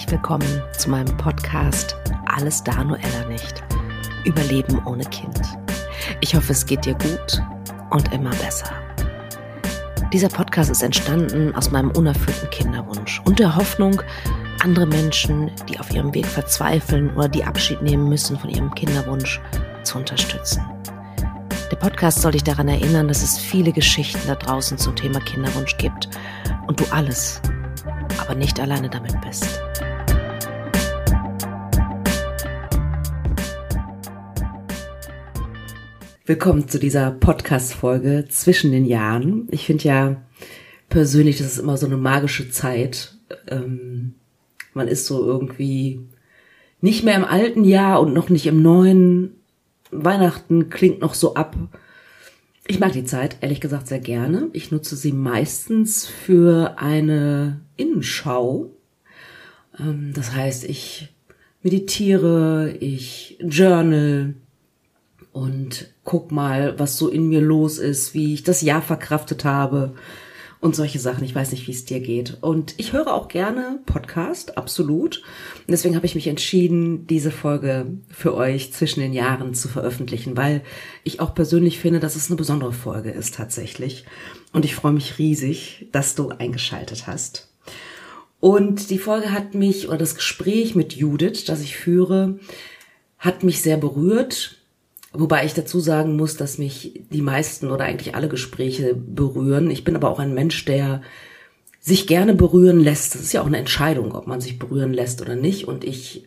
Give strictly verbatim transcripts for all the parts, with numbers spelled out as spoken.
herzlich willkommen zu meinem Podcast Alles da, nur Ella nicht. Überleben ohne Kind. Ich hoffe, es geht dir gut und immer besser. Dieser Podcast ist entstanden aus meinem unerfüllten Kinderwunsch und der Hoffnung, andere Menschen, die auf ihrem Weg verzweifeln oder die Abschied nehmen müssen von ihrem Kinderwunsch, zu unterstützen. Der Podcast soll dich daran erinnern, dass es viele Geschichten da draußen zum Thema Kinderwunsch gibt und du alles, aber nicht alleine damit bist. Willkommen zu dieser Podcast-Folge zwischen den Jahren. Ich finde ja persönlich, das ist immer so eine magische Zeit. Ähm, man ist so irgendwie nicht mehr im alten Jahr und noch nicht im neuen. Weihnachten klingt noch so ab. Ich mag die Zeit, ehrlich gesagt, sehr gerne. Ich nutze sie meistens für eine Innenschau. Ähm, das heißt, ich meditiere, ich journal und guck mal, was so in mir los ist, wie ich das Jahr verkraftet habe und solche Sachen. Ich weiß nicht, wie es dir geht. Und ich höre auch gerne Podcast, absolut. Und deswegen habe ich mich entschieden, diese Folge für euch zwischen den Jahren zu veröffentlichen, weil ich auch persönlich finde, dass es eine besondere Folge ist tatsächlich. Und ich freue mich riesig, dass du eingeschaltet hast. Und die Folge hat mich, oder das Gespräch mit Judith, das ich führe, hat mich sehr berührt. Wobei ich dazu sagen muss, dass mich die meisten oder eigentlich alle Gespräche berühren. Ich bin aber auch ein Mensch, der sich gerne berühren lässt. Das ist ja auch eine Entscheidung, ob man sich berühren lässt oder nicht. Und ich,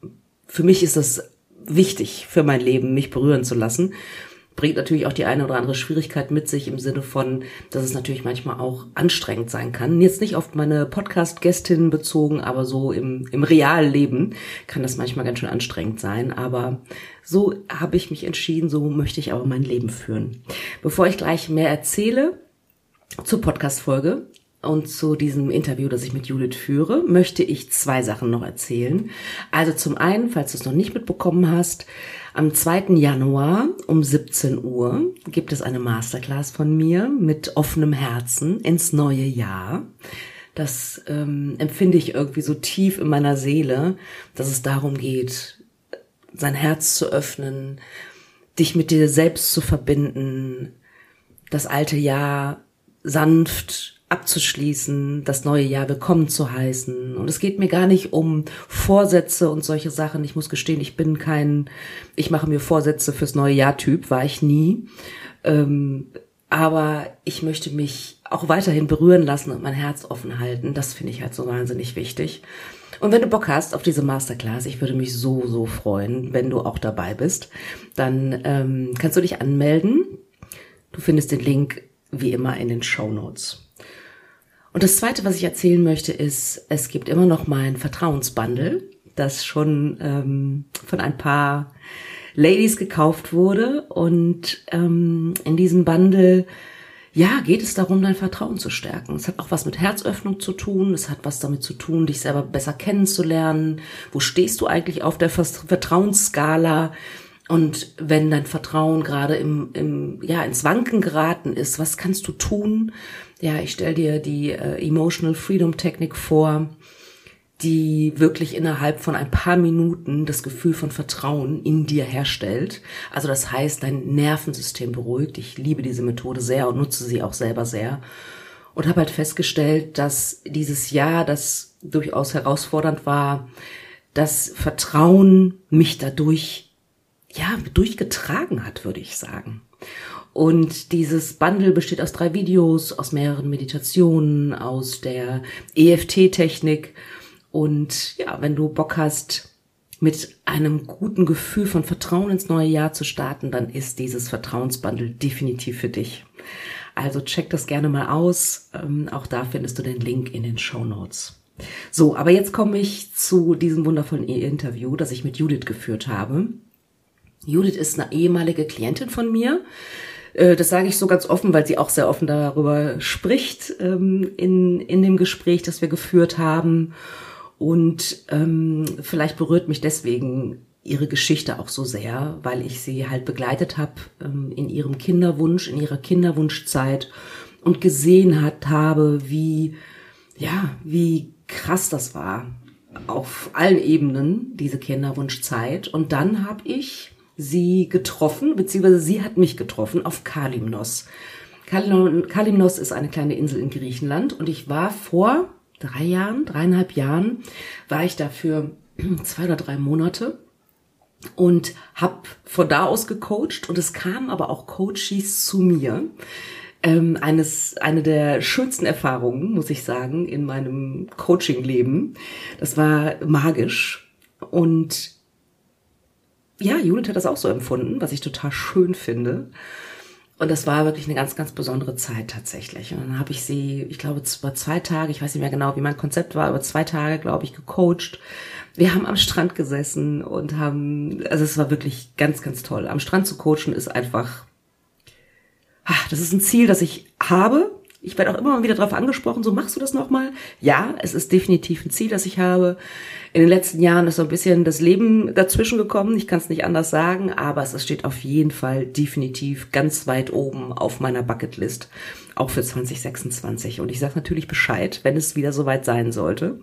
für mich ist das wichtig für mein Leben, mich berühren zu lassen. Bringt natürlich auch die eine oder andere Schwierigkeit mit sich im Sinne von, dass es natürlich manchmal auch anstrengend sein kann. Jetzt nicht auf meine Podcast-Gästinnen bezogen, aber so im, im Realleben kann das manchmal ganz schön anstrengend sein. Aber so habe ich mich entschieden, so möchte ich aber mein Leben führen. Bevor ich gleich mehr erzähle zur Podcast-Folge und zu diesem Interview, das ich mit Judith führe, möchte ich zwei Sachen noch erzählen. Also zum einen, falls du es noch nicht mitbekommen hast, am zweiten Januar um siebzehn Uhr gibt es eine Masterclass von mir mit offenem Herzen ins neue Jahr. Das ähm, empfinde ich irgendwie so tief in meiner Seele, dass es darum geht, sein Herz zu öffnen, dich mit dir selbst zu verbinden, das alte Jahr sanft abzuschließen, das neue Jahr willkommen zu heißen. Und es geht mir gar nicht um Vorsätze und solche Sachen. Ich muss gestehen, ich bin kein, ich mache mir Vorsätze fürs neue Jahr Typ, war ich nie. Ähm, aber ich möchte mich auch weiterhin berühren lassen und mein Herz offen halten. Das finde ich halt so wahnsinnig wichtig. Und wenn du Bock hast auf diese Masterclass, ich würde mich so, so freuen, wenn du auch dabei bist, dann ähm, kannst du dich anmelden. Du findest den Link wie immer in den Shownotes. Und das Zweite, was ich erzählen möchte, ist, es gibt immer noch mein Vertrauensbundle, das schon ähm, von ein paar Ladies gekauft wurde. Und ähm, in diesem Bundle, ja, geht es darum, dein Vertrauen zu stärken. Es hat auch was mit Herzöffnung zu tun. Es hat was damit zu tun, dich selber besser kennenzulernen. Wo stehst du eigentlich auf der Vertrauensskala? Und wenn dein Vertrauen gerade im, im, ja, ins Wanken geraten ist, was kannst du tun? Ja, ich stelle dir die äh, Emotional Freedom Technik vor, die wirklich innerhalb von ein paar Minuten das Gefühl von Vertrauen in dir herstellt. Also das heißt, dein Nervensystem beruhigt. Ich liebe diese Methode sehr und nutze sie auch selber sehr. Und habe halt festgestellt, dass dieses Jahr, das durchaus herausfordernd war, das Vertrauen mich dadurch ja, durchgetragen hat, würde ich sagen. Und dieses Bundle besteht aus drei Videos, aus mehreren Meditationen, aus der E F T-Technik. Und ja, wenn du Bock hast, mit einem guten Gefühl von Vertrauen ins neue Jahr zu starten, dann ist dieses Vertrauensbundle definitiv für dich. Also check das gerne mal aus. Ähm, auch da findest du den Link in den Shownotes. So, aber jetzt komme ich zu diesem wundervollen Interview, das ich mit Judith geführt habe. Judith ist eine ehemalige Klientin von mir. Das sage ich so ganz offen, weil sie auch sehr offen darüber spricht in, in dem Gespräch, das wir geführt haben. Und ähm, vielleicht berührt mich deswegen ihre Geschichte auch so sehr, weil ich sie halt begleitet habe ähm, in ihrem Kinderwunsch, in ihrer Kinderwunschzeit und gesehen hat, habe, wie, ja, wie krass das war. auf allen Ebenen, diese Kinderwunschzeit. Und dann habe ich sie getroffen, beziehungsweise sie hat mich getroffen auf Kalymnos. Kalymnos ist eine kleine Insel in Griechenland und ich war vor drei Jahren, dreieinhalb Jahren, war ich da für zwei oder drei Monate und habe von da aus gecoacht und es kamen aber auch Coaches zu mir. Ähm, eines, eine der schönsten Erfahrungen, muss ich sagen, in meinem Coaching-Leben. Das war magisch und ja, Judith hat das auch so empfunden, was ich total schön finde. Und das war wirklich eine ganz, ganz besondere Zeit tatsächlich. Und dann habe ich sie, ich glaube, es war zwei Tage, ich weiß nicht mehr genau, wie mein Konzept war, aber zwei Tage, glaube ich, gecoacht. Wir haben am Strand gesessen und haben, also es war wirklich ganz, ganz toll. Am Strand zu coachen ist einfach, ach, das ist ein Ziel, das ich habe. Ich werde auch immer mal wieder darauf angesprochen, so machst du das nochmal? Ja, es ist definitiv ein Ziel, das ich habe. In den letzten Jahren ist so ein bisschen das Leben dazwischen gekommen. Ich kann es nicht anders sagen, aber es steht auf jeden Fall definitiv ganz weit oben auf meiner Bucketlist, auch für zwanzig sechsundzwanzig. Und ich sage natürlich Bescheid, wenn es wieder soweit sein sollte.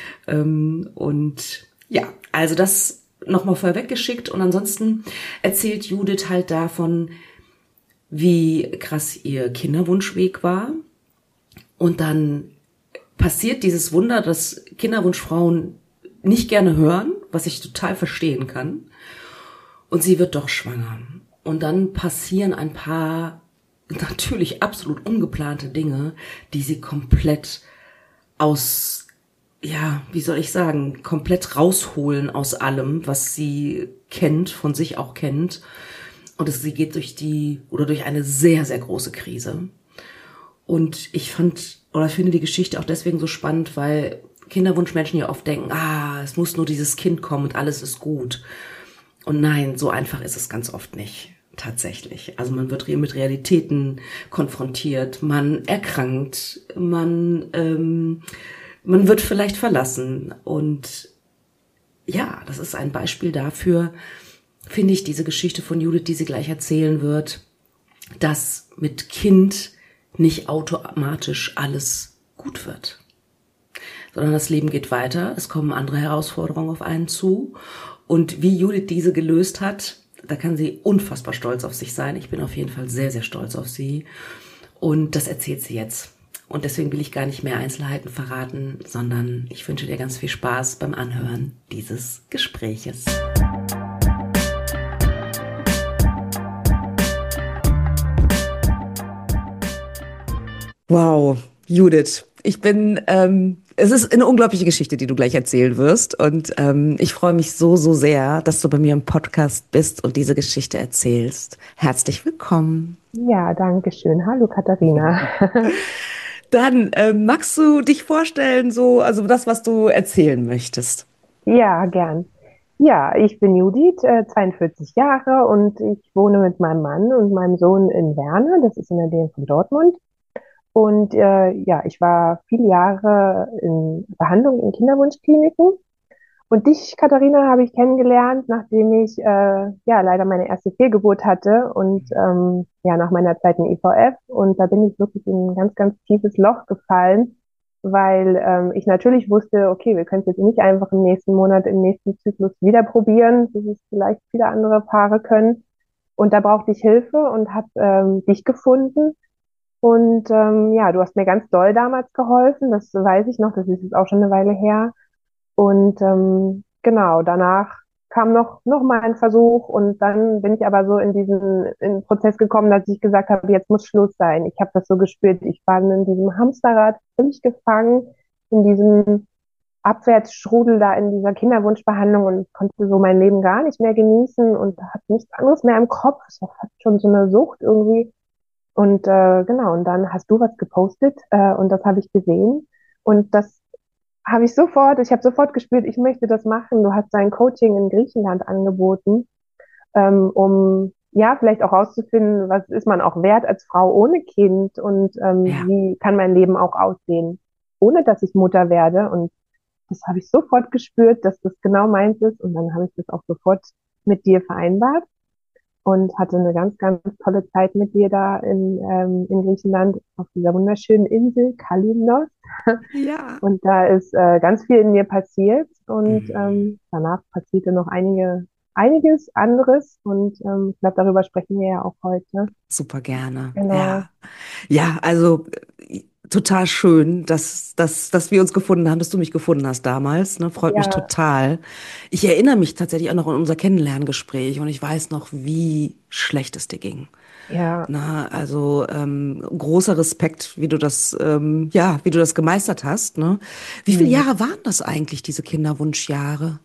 Und ja, also das nochmal vorweggeschickt. Und ansonsten erzählt Judith halt davon, wie krass ihr Kinderwunschweg war. Und dann passiert dieses Wunder, dass Kinderwunschfrauen nicht gerne hören, was ich total verstehen kann. Und sie wird doch schwanger. Und dann passieren ein paar natürlich absolut ungeplante Dinge, die sie komplett aus, ja, wie soll ich sagen, komplett rausholen aus allem, was sie kennt, von sich auch kennt. Und es, sie geht durch die, oder durch eine sehr, sehr große Krise. Und ich fand, oder finde die Geschichte auch deswegen so spannend, weil Kinderwunschmenschen ja oft denken, ah, es muss nur dieses Kind kommen und alles ist gut. Und nein, so einfach ist es ganz oft nicht, tatsächlich. Also man wird mit Realitäten konfrontiert, man erkrankt, man, ähm, man wird vielleicht verlassen. Und ja, das ist ein Beispiel dafür, finde ich, diese Geschichte von Judith, die sie gleich erzählen wird, dass mit Kind nicht automatisch alles gut wird, sondern das Leben geht weiter, es kommen andere Herausforderungen auf einen zu und wie Judith diese gelöst hat, da kann sie unfassbar stolz auf sich sein. Ich bin auf jeden Fall sehr, sehr stolz auf sie und das erzählt sie jetzt. Und deswegen will ich gar nicht mehr Einzelheiten verraten, sondern ich wünsche dir ganz viel Spaß beim Anhören dieses Gespräches. Wow, Judith, ich bin, ähm, es ist eine unglaubliche Geschichte, die du gleich erzählen wirst und ähm, ich freue mich so, so sehr, dass du bei mir im Podcast bist und diese Geschichte erzählst. Herzlich willkommen. Ja, danke schön. Hallo Katharina. Dann ähm, magst du dich vorstellen, so, also das, was du erzählen möchtest. Ja, gern. Ja, ich bin Judith, äh, zweiundvierzig Jahre und ich wohne mit meinem Mann und meinem Sohn in Werne, das ist in der Nähe von Dortmund. Und äh, ja, ich war viele Jahre in Behandlung in Kinderwunschkliniken. Und dich, Katharina, habe ich kennengelernt, nachdem ich äh, ja leider meine erste Fehlgeburt hatte und ähm, ja nach meiner Zeit in I V F. Und da bin ich wirklich in ein ganz, ganz tiefes Loch gefallen, weil ähm, ich natürlich wusste, okay, wir können es jetzt nicht einfach im nächsten Monat, im nächsten Zyklus wieder probieren, so wie es vielleicht viele andere Paare können. Und da brauchte ich Hilfe und habe ähm, dich gefunden. Und ähm, ja, du hast mir ganz doll damals geholfen, das weiß ich noch, das ist jetzt auch schon eine Weile her. Und ähm, genau, danach kam noch, noch mal ein Versuch und dann bin ich aber so in diesen in den Prozess gekommen, dass ich gesagt habe, jetzt muss Schluss sein. Ich habe das so gespürt, ich war in diesem Hamsterrad völlig gefangen, in diesem Abwärtsstrudel da in dieser Kinderwunschbehandlung und konnte so mein Leben gar nicht mehr genießen und hatte nichts anderes mehr im Kopf. Es war fast schon so eine Sucht irgendwie. Und äh, genau, und dann hast du was gepostet äh, und das habe ich gesehen. Und das habe ich sofort, ich habe sofort gespürt, ich möchte das machen. Du hast dein Coaching in Griechenland angeboten, ähm, um ja vielleicht auch rauszufinden, was ist man auch wert als Frau ohne Kind und ähm, Ja. wie kann mein Leben auch aussehen, ohne dass ich Mutter werde. Und das habe ich sofort gespürt, dass das genau meins ist. Und dann habe ich das auch sofort mit dir vereinbart. und hatte eine ganz, ganz tolle Zeit mit dir da in, ähm, in Griechenland auf dieser wunderschönen Insel Kalymnos. Ja. Und da ist äh, ganz viel in mir passiert und Mhm. ähm, danach passierte noch einige, einiges anderes und ähm, ich glaube, darüber sprechen wir ja auch heute. Super gerne. Genau. Ja. Ja, also äh, total schön, dass, dass, dass wir uns gefunden haben, dass du mich gefunden hast damals. Ne? Freut mich Ja, total. Ich erinnere mich tatsächlich auch noch an unser Kennenlerngespräch und ich weiß noch, wie schlecht es dir ging. ja. Na, also ähm, großer Respekt, wie du das, ähm, ja, wie du das gemeistert hast. Ne? Wie viele Hm. Jahre waren das eigentlich, diese Kinderwunschjahre?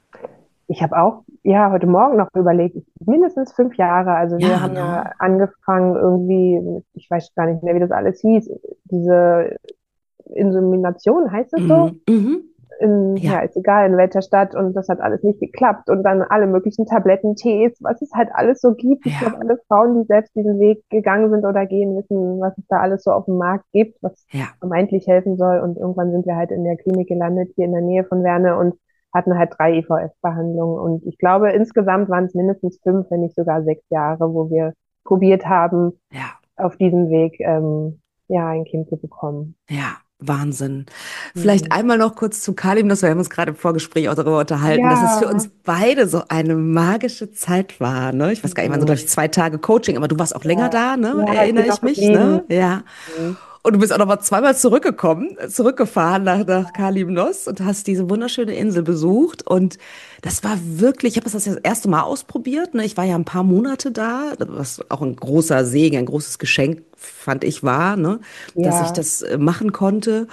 Ich habe auch, ja, heute Morgen noch überlegt, mindestens fünf Jahre. Also wir Ja, haben ja ne? angefangen irgendwie, mit- ich weiß gar nicht mehr, wie das alles hieß, diese Insemination, heißt das so? Mhm, mhm. In, ja, Ja, ist egal in welcher Stadt und das hat alles nicht geklappt und dann alle möglichen Tabletten, Tees, was es halt alles so gibt. Ich glaube, ja, alle Frauen, die selbst diesen Weg gegangen sind oder gehen, wissen, was es da alles so auf dem Markt gibt, was ja. vermeintlich helfen soll. Und irgendwann sind wir halt in der Klinik gelandet, hier in der Nähe von Werne und hatten halt drei I V F-Behandlungen. Und ich glaube, insgesamt waren es mindestens fünf, wenn nicht sogar sechs Jahre, wo wir probiert haben, Ja. auf diesem Weg ähm, ja ein Kind zu bekommen. Ja, Wahnsinn. Vielleicht Mhm. einmal noch kurz zu Kalim, das wir haben uns gerade im Vorgespräch auch darüber unterhalten, dass es für uns Ja. beide so eine magische Zeit war, ne? Ich weiß gar nicht, waren so, glaube ich, Mhm. zwei Tage Coaching, aber du warst auch länger Ja, da, ne? ja, ich Erinnere bin noch ich mich, geblieben. ne? Ja. Mhm. Und du bist auch noch mal zweimal zurückgekommen, zurückgefahren nach, nach Kalymnos und hast diese wunderschöne Insel besucht. Und das war wirklich, ich habe das das erste Mal ausprobiert. Ne? Ich war ja ein paar Monate da, was auch ein großer Segen, ein großes Geschenk, fand ich, war, ne? Dass ich Ja, das äh, machen konnte.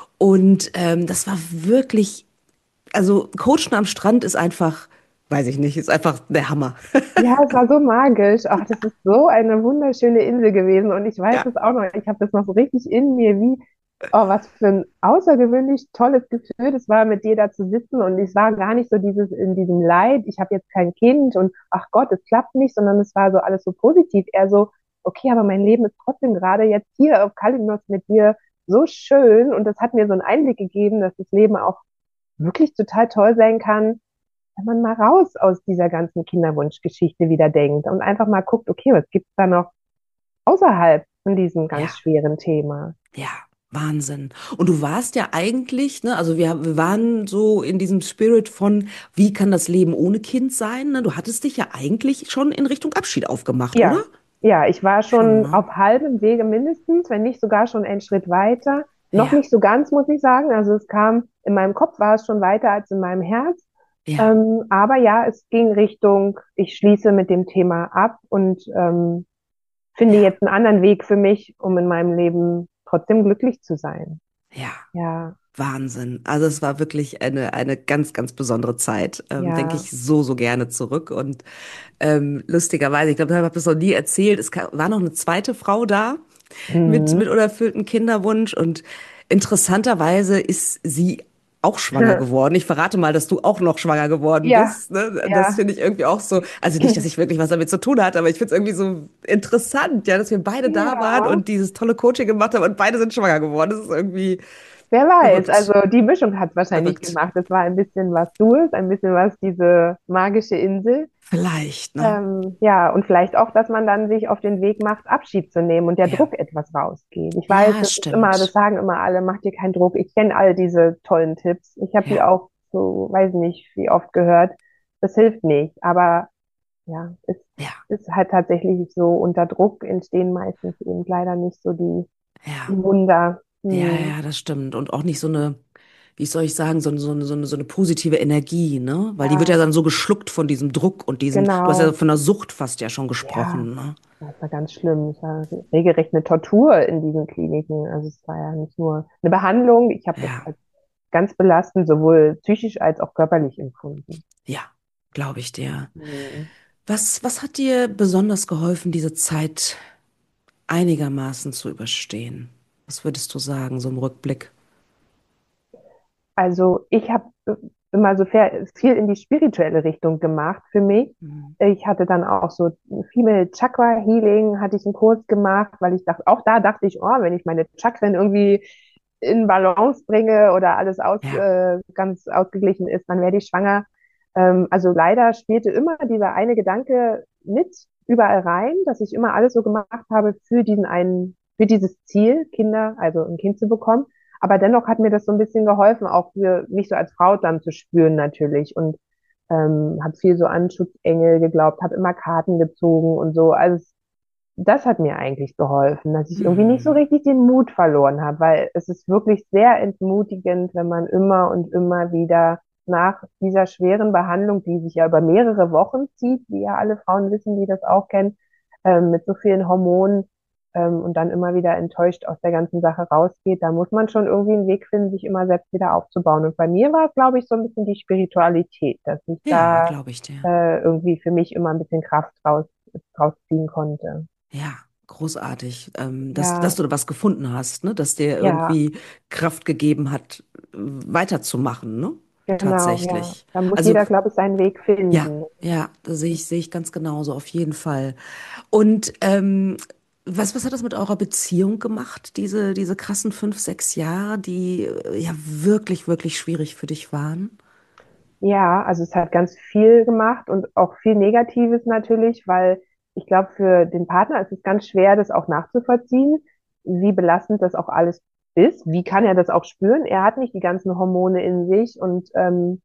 Und ähm, das war wirklich, also Coachen am Strand ist einfach, weiß ich nicht, ist einfach der Hammer. ja, es war so magisch. Ach, das ist so eine wunderschöne Insel gewesen. Und ich weiß Ja, es auch noch, ich habe das noch so richtig in mir, wie, oh, was für ein außergewöhnlich tolles Gefühl das war, mit dir da zu sitzen. Und es war gar nicht so dieses in diesem Leid, ich habe jetzt kein Kind und ach Gott, es klappt nicht, sondern es war so alles so positiv. Eher so, okay, aber mein Leben ist trotzdem gerade jetzt hier auf Kalymnos mit dir so schön. Und das hat mir so einen Einblick gegeben, dass das Leben auch wirklich total toll sein kann, wenn man mal raus aus dieser ganzen Kinderwunschgeschichte wieder denkt und einfach mal guckt, okay, was gibt's da noch außerhalb von diesem ganz ja. schweren Thema? Ja, Wahnsinn. Und du warst ja eigentlich, ne, also wir, wir waren so in diesem Spirit von, wie kann das Leben ohne Kind sein? Ne? Du hattest dich ja eigentlich schon in Richtung Abschied aufgemacht, oder? Ja, ja, ich war Schon, schon ne? auf halbem Wege mindestens, wenn nicht sogar schon einen Schritt weiter. Noch Ja, nicht so ganz, muss ich sagen. Also es kam, in meinem Kopf war es schon weiter als in meinem Herz. ja, Ähm, aber ja, es ging Richtung, ich schließe mit dem Thema ab und ähm, finde ja, jetzt einen anderen Weg für mich, um in meinem Leben trotzdem glücklich zu sein. ja. Ja, Wahnsinn. Also es war wirklich eine, eine ganz, ganz besondere Zeit. Ähm, denke ja. ich so, so gerne zurück. Und ähm, lustigerweise, ich glaube, ich habe das noch nie erzählt, es ka- war noch eine zweite Frau da mit, Mhm. mit unerfülltem Kinderwunsch. Und interessanterweise ist sie auch schwanger geworden. Ich verrate mal, dass du auch noch schwanger geworden Ja, bist. Ne? Das ja, finde ich irgendwie auch so, also nicht, dass ich wirklich was damit zu tun hatte, aber ich finde es irgendwie so interessant, ja, dass wir beide da waren ja. und dieses tolle Coaching gemacht haben und beide sind schwanger geworden. Das ist irgendwie Wer weiß, also verrückt. die Mischung hat es wahrscheinlich Verrückt. gemacht. Es war ein bisschen was Dues, ein bisschen was diese magische Insel. Vielleicht, ne? Ähm, ja, und vielleicht auch, dass man dann sich auf den Weg macht, Abschied zu nehmen und der Ja. Druck etwas rausgeht. Ich weiß, Ja, das ist immer, das stimmt. sagen immer alle, mach dir keinen Druck. Ich kenne all diese tollen Tipps. Ich habe die Ja, auch so, weiß nicht, wie oft gehört. Das hilft nicht. Aber ja, es ja, ist halt tatsächlich so, unter Druck entstehen meistens eben leider nicht so die, ja. die Wunder. Ja, Hm, ja, das stimmt. Und auch nicht so eine, wie soll ich sagen, so, eine- so, eine, so eine so eine positive Energie, ne? Weil die wird ja ja, dann so geschluckt von diesem Druck und diesem, du hast ja genau. von der Sucht fast ja schon Ja, gesprochen, ne? das war ganz schlimm. Es war regelrecht eine Tortur in diesen Kliniken. Also es war ja nicht nur eine Behandlung. Ich habe das Ja, als ganz belastend, sowohl psychisch als auch körperlich empfunden. ja, glaube ich dir. Hm. Was, was hat dir besonders geholfen, diese Zeit einigermaßen zu überstehen? Was würdest du sagen, so im Rückblick? Also ich habe immer so fair- viel in die spirituelle Richtung gemacht für mich. Mhm. Ich hatte dann auch so Female Chakra Healing, hatte ich einen Kurs gemacht, weil ich dachte, auch da dachte ich, oh, wenn ich meine Chakren irgendwie in Balance bringe oder alles aus, Ja, äh, ganz ausgeglichen ist, dann werde ich schwanger. Ähm, also leider spielte immer dieser eine Gedanke mit, überall rein, dass ich immer alles so gemacht habe für diesen einen, für dieses Ziel, Kinder, also ein Kind zu bekommen. Aber dennoch hat mir das so ein bisschen geholfen, auch für mich so als Frau dann zu spüren natürlich. Und ähm, habe viel so an Schutzengel geglaubt, habe immer Karten gezogen und so. Also es, das hat mir eigentlich geholfen, dass ich irgendwie nicht so Hm. richtig den Mut verloren habe, weil es ist wirklich sehr entmutigend, wenn man immer und immer wieder nach dieser schweren Behandlung, die sich ja über mehrere Wochen zieht, wie ja alle Frauen wissen, die das auch kennen, ähm, mit so vielen Hormonen, ähm, und dann immer wieder enttäuscht aus der ganzen Sache rausgeht, da muss man schon irgendwie einen Weg finden, sich immer selbst wieder aufzubauen. Und bei mir war es, glaube ich, so ein bisschen die Spiritualität, dass ich Ja, da glaube ich dir. äh, irgendwie für mich immer ein bisschen Kraft raus, rausziehen konnte. Ja, großartig, ähm, dass, dass Ja, du da was gefunden hast, ne? Dass dir ja, irgendwie Kraft gegeben hat, äh, weiterzumachen, ne? genau, ja. Tatsächlich. Da muss Also jeder, glaube ich, seinen Weg ja, finden. ja, da sehe ich, sehe ich ganz genauso, auf jeden Fall. Und ähm, was, was hat das mit eurer Beziehung gemacht, diese, diese krassen fünf, sechs Jahre, die äh, ja wirklich, wirklich schwierig für dich waren? Ja, also es hat ganz viel gemacht und auch viel Negatives natürlich, weil ich glaube, für den Partner ist es ganz schwer, das auch nachzuvollziehen, wie belastend das auch alles ist. Wie kann er das auch spüren? Er hat nicht die ganzen Hormone in sich und ähm,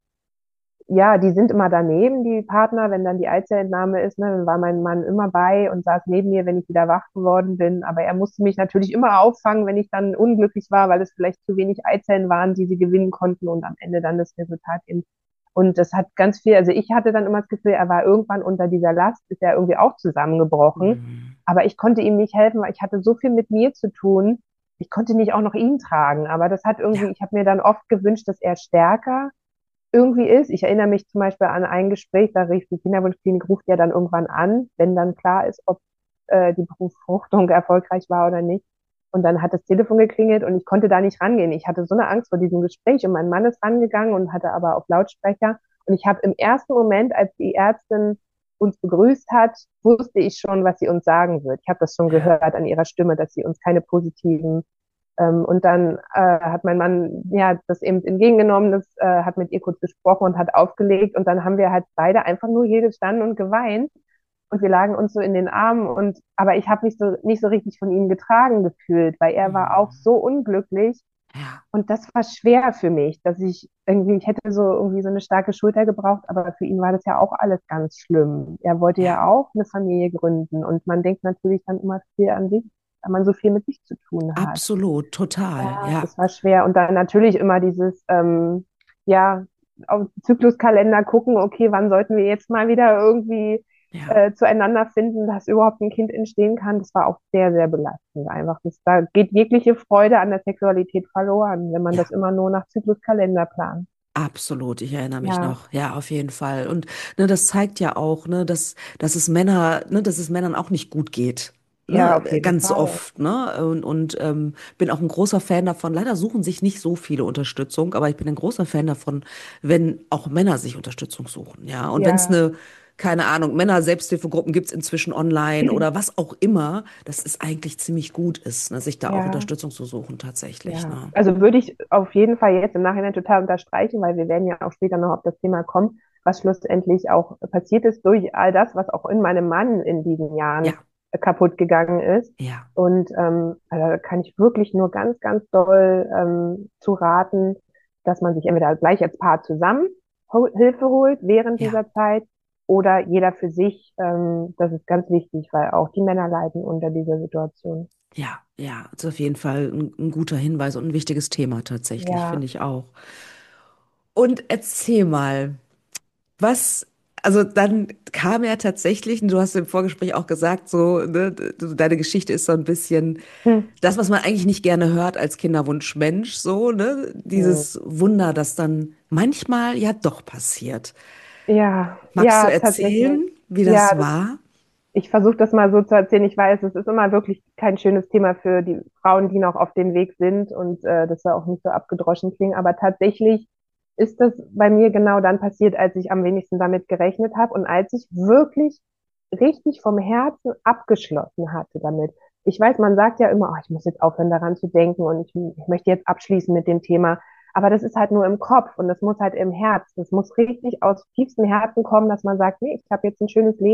ja, die sind immer daneben, die Partner, wenn dann die Eizellentnahme ist, ne, dann war mein Mann immer bei und saß neben mir, wenn ich wieder wach geworden bin. Aber er musste mich natürlich immer auffangen, wenn ich dann unglücklich war, weil es vielleicht zu wenig Eizellen waren, die sie gewinnen konnten und am Ende dann das Resultat eben. Und das hat ganz viel, also ich hatte dann immer das Gefühl, er war irgendwann unter dieser Last, ist er irgendwie auch zusammengebrochen. Hm. Aber ich konnte ihm nicht helfen, weil ich hatte so viel mit mir zu tun. Ich konnte nicht auch noch ihn tragen. Aber das hat Ja, irgendwie, ich habe mir dann oft gewünscht, dass er stärker irgendwie ist. Ich erinnere mich zum Beispiel an ein Gespräch, da rief die Kinderwunschklinik, ruft ja dann irgendwann an, wenn dann klar ist, ob äh, die Befruchtung erfolgreich war oder nicht. Und dann hat das Telefon geklingelt und ich konnte da nicht rangehen. Ich hatte so eine Angst vor diesem Gespräch und mein Mann ist rangegangen und hatte aber auf Lautsprecher. Und ich habe im ersten Moment, als die Ärztin uns begrüßt hat, wusste ich schon, was sie uns sagen wird. Ich habe das schon ja, gehört an ihrer Stimme, dass sie uns keine positiven ähm, und dann äh, hat mein Mann ja das eben entgegengenommen, das äh, hat mit ihr kurz gesprochen und hat aufgelegt. Und dann haben wir halt beide einfach nur hier gestanden und geweint. Und wir lagen uns so in den Armen. Und aber ich habe mich so nicht so richtig von ihm getragen gefühlt, weil er war auch hm. so unglücklich. Ja, Und das war schwer für mich, dass ich irgendwie, ich hätte so irgendwie so eine starke Schulter gebraucht, aber für ihn war das ja auch alles ganz schlimm. Er wollte ja, ja auch eine Familie gründen und man denkt natürlich dann immer viel an sich, weil man so viel mit sich zu tun hat. absolut, total, Ja, ja, das war schwer. Und dann natürlich immer dieses, ähm, ja, auf den Zykluskalender gucken, okay, wann sollten wir jetzt mal wieder irgendwie ja. äh, zueinander finden, dass überhaupt ein Kind entstehen kann. Das war auch sehr, sehr belastend einfach. Das, da geht jegliche Freude an der Sexualität verloren, wenn man das Ja. immer nur nach Zykluskalender plant. Absolut, ich erinnere mich Ja, noch. Ja, auf jeden Fall. Und ne, das zeigt ja auch, ne, dass, dass es Männer, ne, dass es Männern auch nicht gut geht. ja, Ne, auf jeden ganz Fall. oft, ne? Und, und ähm, bin auch ein großer Fan davon. Leider suchen sich nicht so viele Unterstützung, aber ich bin ein großer Fan davon, wenn auch Männer sich Unterstützung suchen, ja. Und wenn es Ja, eine, keine Ahnung, Männer-Selbsthilfegruppen gibt es inzwischen online oder was auch immer, dass es eigentlich ziemlich gut ist, ne, sich da auch ja. Unterstützung zu suchen, tatsächlich, Ja, ne? also würde ich auf jeden Fall jetzt im Nachhinein total unterstreichen, weil wir werden ja auch später noch auf das Thema kommen, was schlussendlich auch passiert ist durch all das, was auch in meinem Mann in diesen Jahren Ja, äh, kaputt gegangen ist. ja, Und ähm, also da kann ich wirklich nur ganz, ganz doll ähm, zu raten, dass man sich entweder gleich als Paar zusammen hol Hilfe holt während ja. dieser Zeit oder jeder für sich. Ähm, das ist ganz wichtig, weil auch die Männer leiden unter dieser Situation. Ja, ja, ist auf jeden Fall ein, ein guter Hinweis und ein wichtiges Thema tatsächlich, Ja. finde ich auch. Und erzähl mal, was, also dann kam ja tatsächlich, und du hast im Vorgespräch auch gesagt, so, ne, du- deine Geschichte ist so ein bisschen Hm. das, was man eigentlich nicht gerne hört als Kinderwunschmensch, so, ne, Hm. dieses Wunder, das dann manchmal ja doch passiert. Ja, Magst du ja, tatsächlich. erzählen, wie Ja, das das, war? ich versuche das mal so zu erzählen. Ich weiß, es ist immer wirklich kein schönes Thema für die Frauen, die noch auf dem Weg sind und äh, das soll auch nicht so abgedroschen klingen. Aber tatsächlich ist das bei mir genau dann passiert, als ich am wenigsten damit gerechnet habe und als ich wirklich richtig vom Herzen abgeschlossen hatte damit. Ich weiß, man sagt ja immer, oh, ich muss jetzt aufhören daran zu denken und ich, ich möchte jetzt abschließen mit dem Thema. Aber das ist halt nur im Kopf und das muss halt im Herz. Das muss richtig aus tiefstem Herzen kommen, dass man sagt, nee, ich habe jetzt ein schönes Leben.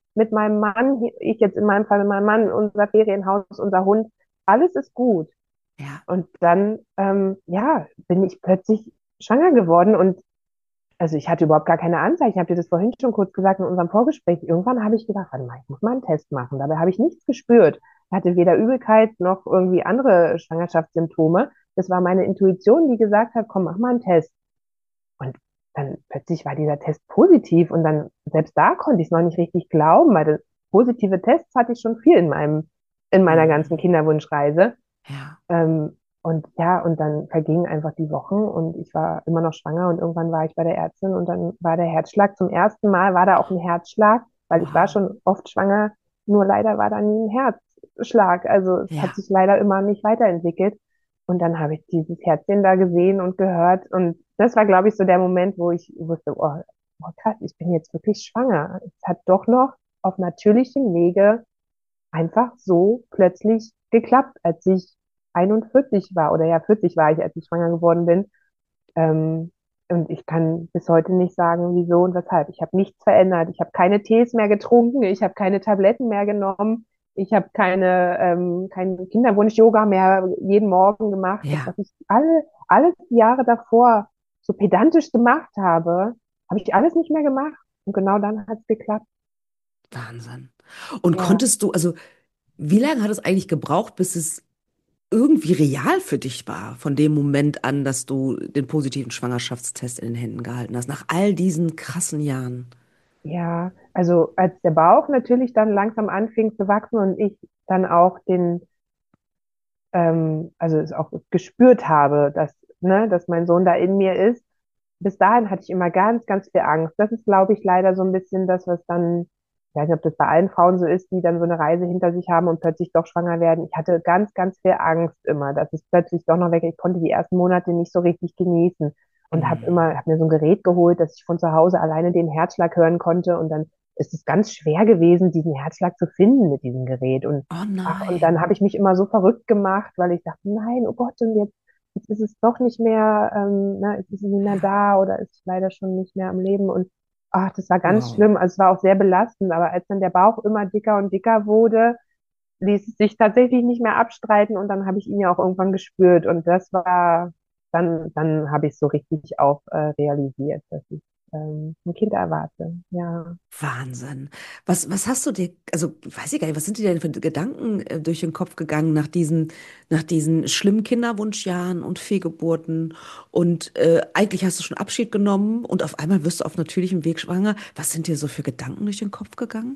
mit meinem Mann, ich jetzt in meinem Fall mit meinem Mann, unser Ferienhaus, unser Hund, alles ist gut. Ja, Und dann, ähm, ja, bin ich plötzlich schwanger geworden und also ich hatte überhaupt gar keine Anzeichen. Ich habe dir das vorhin schon kurz gesagt in unserem Vorgespräch. Irgendwann habe ich gedacht, warte mal, ich muss mal einen Test machen. Dabei habe ich nichts gespürt. Ich hatte weder Übelkeit noch irgendwie andere Schwangerschaftssymptome. Das war meine Intuition, die gesagt hat, komm, mach mal einen Test. Und dann plötzlich war dieser Test positiv und dann, selbst da konnte ich es noch nicht richtig glauben, weil das, positive Tests hatte ich schon viel in meinem, in meiner ganzen mhm. Kinderwunschreise. Ja, Ähm, und ja, und dann vergingen einfach die Wochen und ich war immer noch schwanger und irgendwann war ich bei der Ärztin und dann war der Herzschlag zum ersten Mal, war da auch ein Herzschlag, weil ich war wow. schon oft schwanger, nur leider war da nie ein Herzschlag. Also es hat Ja, sich leider immer nicht weiterentwickelt. Und dann habe ich dieses Herzchen da gesehen und gehört und das war, glaube ich, so der Moment, wo ich wusste, oh, oh krass, ich bin jetzt wirklich schwanger. Es hat doch noch auf natürlichem Wege einfach so plötzlich geklappt, als ich einundvierzig war oder ja, vierzig war ich, als ich schwanger geworden bin. Ähm, und ich kann bis heute nicht sagen, wieso und weshalb. Ich habe nichts verändert. Ich habe keine Tees mehr getrunken. Ich habe keine Tabletten mehr genommen. Ich habe keine, ähm, keinen Kinderwunsch-Yoga mehr jeden Morgen gemacht. Das, ja, was ich alle, alles die Jahre davor so pedantisch gemacht habe, habe ich alles nicht mehr gemacht. Und genau dann hat es geklappt. Wahnsinn. Und Ja. konntest du, also wie lange hat es eigentlich gebraucht, bis es irgendwie real für dich war, von dem Moment an, dass du den positiven Schwangerschaftstest in den Händen gehalten hast, nach all diesen krassen Jahren? Ja, also als der Bauch natürlich dann langsam anfing zu wachsen und ich dann auch den, ähm, also es auch gespürt habe, dass, ne, dass mein Sohn da in mir ist. Bis dahin hatte ich immer ganz, ganz viel Angst. Das ist, glaube ich, leider so ein bisschen das, was dann, ich weiß nicht, ob das bei allen Frauen so ist, die dann so eine Reise hinter sich haben und plötzlich doch schwanger werden. Ich hatte ganz, ganz viel Angst immer, dass es plötzlich doch noch weg. Ich konnte die ersten Monate nicht so richtig genießen und habe Mm. immer, habe mir so ein Gerät geholt, dass ich von zu Hause alleine den Herzschlag hören konnte und dann ist es ganz schwer gewesen, diesen Herzschlag zu finden mit diesem Gerät und Oh ach, und dann nein. habe ich mich immer so verrückt gemacht, weil ich dachte, nein, oh Gott, und jetzt jetzt ist es doch nicht mehr, ähm, ne, jetzt ist es nicht mehr Ja, da oder ist leider schon nicht mehr am Leben. Und ach, das war ganz wow. schlimm. Also es war auch sehr belastend. Aber als dann der Bauch immer dicker und dicker wurde, ließ es sich tatsächlich nicht mehr abstreiten. Und dann habe ich ihn ja auch irgendwann gespürt. Und das war, dann, dann habe ich so richtig auch äh, realisiert, dass ich ähm, ein Kind erwarte. Ja. Wahnsinn. Was, was hast du dir, also weiß ich gar nicht, was sind dir denn für Gedanken äh, durch den Kopf gegangen nach diesen, nach diesen schlimmen Kinderwunschjahren und Fehlgeburten und äh, eigentlich hast du schon Abschied genommen und auf einmal wirst du auf natürlichem Weg schwanger. Was sind dir so für Gedanken durch den Kopf gegangen?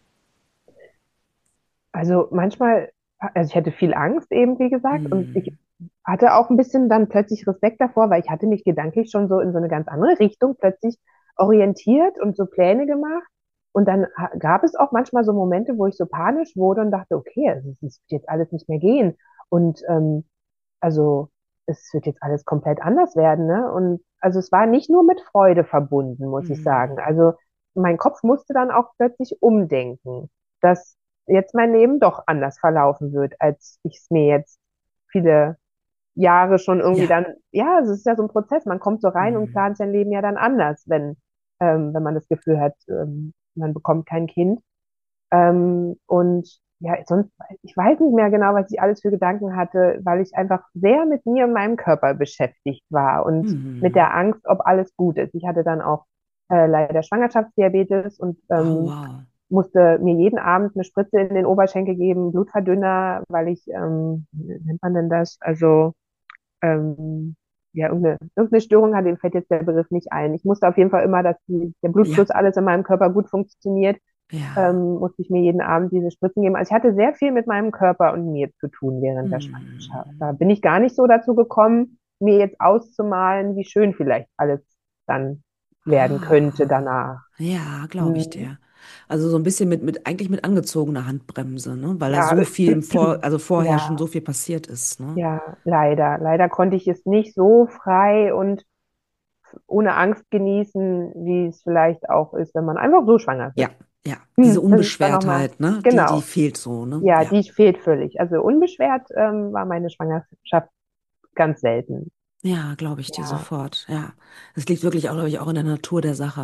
Also manchmal, also ich hatte viel Angst eben, wie gesagt, und ich Hm. hatte auch ein bisschen dann plötzlich Respekt davor, weil ich hatte mich gedanklich schon so in so eine ganz andere Richtung plötzlich orientiert und so Pläne gemacht. Und dann ha- gab es auch manchmal so Momente, wo ich so panisch wurde und dachte, okay, also es wird jetzt alles nicht mehr gehen. Und ähm, also es wird jetzt alles komplett anders werden, ne? Und also es war nicht nur mit Freude verbunden, muss ich sagen. Hm. Also mein Kopf musste dann auch plötzlich umdenken, dass jetzt mein Leben doch anders verlaufen wird, als ich es mir jetzt viele Jahre schon irgendwie Ja. dann, ja, es ist ja so ein Prozess, man kommt so rein und Hm. plant sein Leben ja dann anders, wenn, ähm, wenn man das Gefühl hat, ähm, man bekommt kein Kind. Ähm, und ja, sonst, ich weiß nicht mehr genau, was ich alles für Gedanken hatte, weil ich einfach sehr mit mir und meinem Körper beschäftigt war und mit Hm. der Angst, ob alles gut ist. Ich hatte dann auch äh, leider Schwangerschaftsdiabetes und Oh, ähm, wow. musste mir jeden Abend eine Spritze in den Oberschenkel geben, Blutverdünner, weil ich, ähm, wie nennt man denn das? Also, ähm, ja, irgendeine, irgendeine Störung hatte, mir fällt jetzt der Begriff nicht ein. Ich musste auf jeden Fall immer, dass die, der Ja, Blutfluss alles in meinem Körper gut funktioniert, ja. ähm, musste ich mir jeden Abend diese Spritzen geben. Also ich hatte sehr viel mit meinem Körper und mir zu tun während der Schwangerschaft. Da Hm. bin ich gar nicht so dazu gekommen, mir jetzt auszumalen, wie schön vielleicht alles dann werden könnte Ah. danach. Ja, glaube ich Hm. dir. Also so ein bisschen mit, mit, eigentlich mit angezogener Handbremse, ne? Weil da Ja, so viel im Vor, also vorher schon ja, so viel passiert ist, ne? ja, leider. Leider konnte ich es nicht so frei und ohne Angst genießen, wie es vielleicht auch ist, wenn man einfach so schwanger Ja, wird. ja. Diese Hm, das ist dann nochmal, Unbeschwertheit, ne? Die, die genau. fehlt so, ne? Ja, Ja. die fehlt völlig. Also unbeschwert ähm, war meine Schwangerschaft ganz selten. Ja, glaube ich dir Ja, sofort. Ja. Das liegt wirklich auch, glaube ich, auch in der Natur der Sache.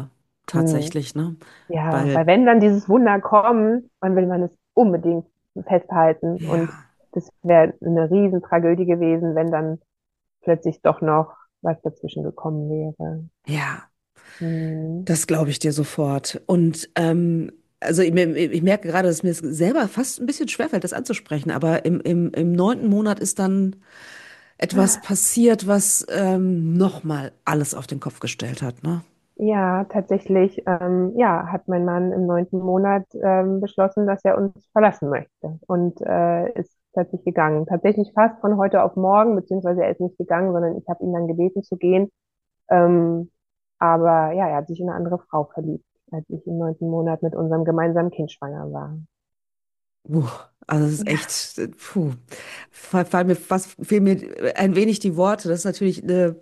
Hm. tatsächlich, ne? Ja, Weil, weil wenn dann dieses Wunder kommt, dann will man es unbedingt festhalten. Und ja, das wäre eine Riesentragödie gewesen, wenn dann plötzlich doch noch was dazwischen gekommen wäre. ja. Hm. Das glaube ich dir sofort. Und ähm, also ich, mir- ich merke gerade, dass mir es selber fast ein bisschen schwerfällt, das anzusprechen. Aber im, im, im neunten Monat ist dann etwas passiert, was ähm, nochmal alles auf den Kopf gestellt hat, ne? Ja, tatsächlich, ähm, ja, hat mein Mann im neunten Monat ähm, beschlossen, dass er uns verlassen möchte und äh, ist plötzlich gegangen. Tatsächlich fast von heute auf morgen, beziehungsweise er ist nicht gegangen, sondern ich habe ihn dann gebeten zu gehen. Ähm, aber ja, er hat sich in eine andere Frau verliebt, als ich im neunten Monat mit unserem gemeinsamen Kind schwanger war. Puh, also es ist Ja. echt, äh, puh, fall- fallen mir fast, fehlen mir ein wenig die Worte. Das ist natürlich eine,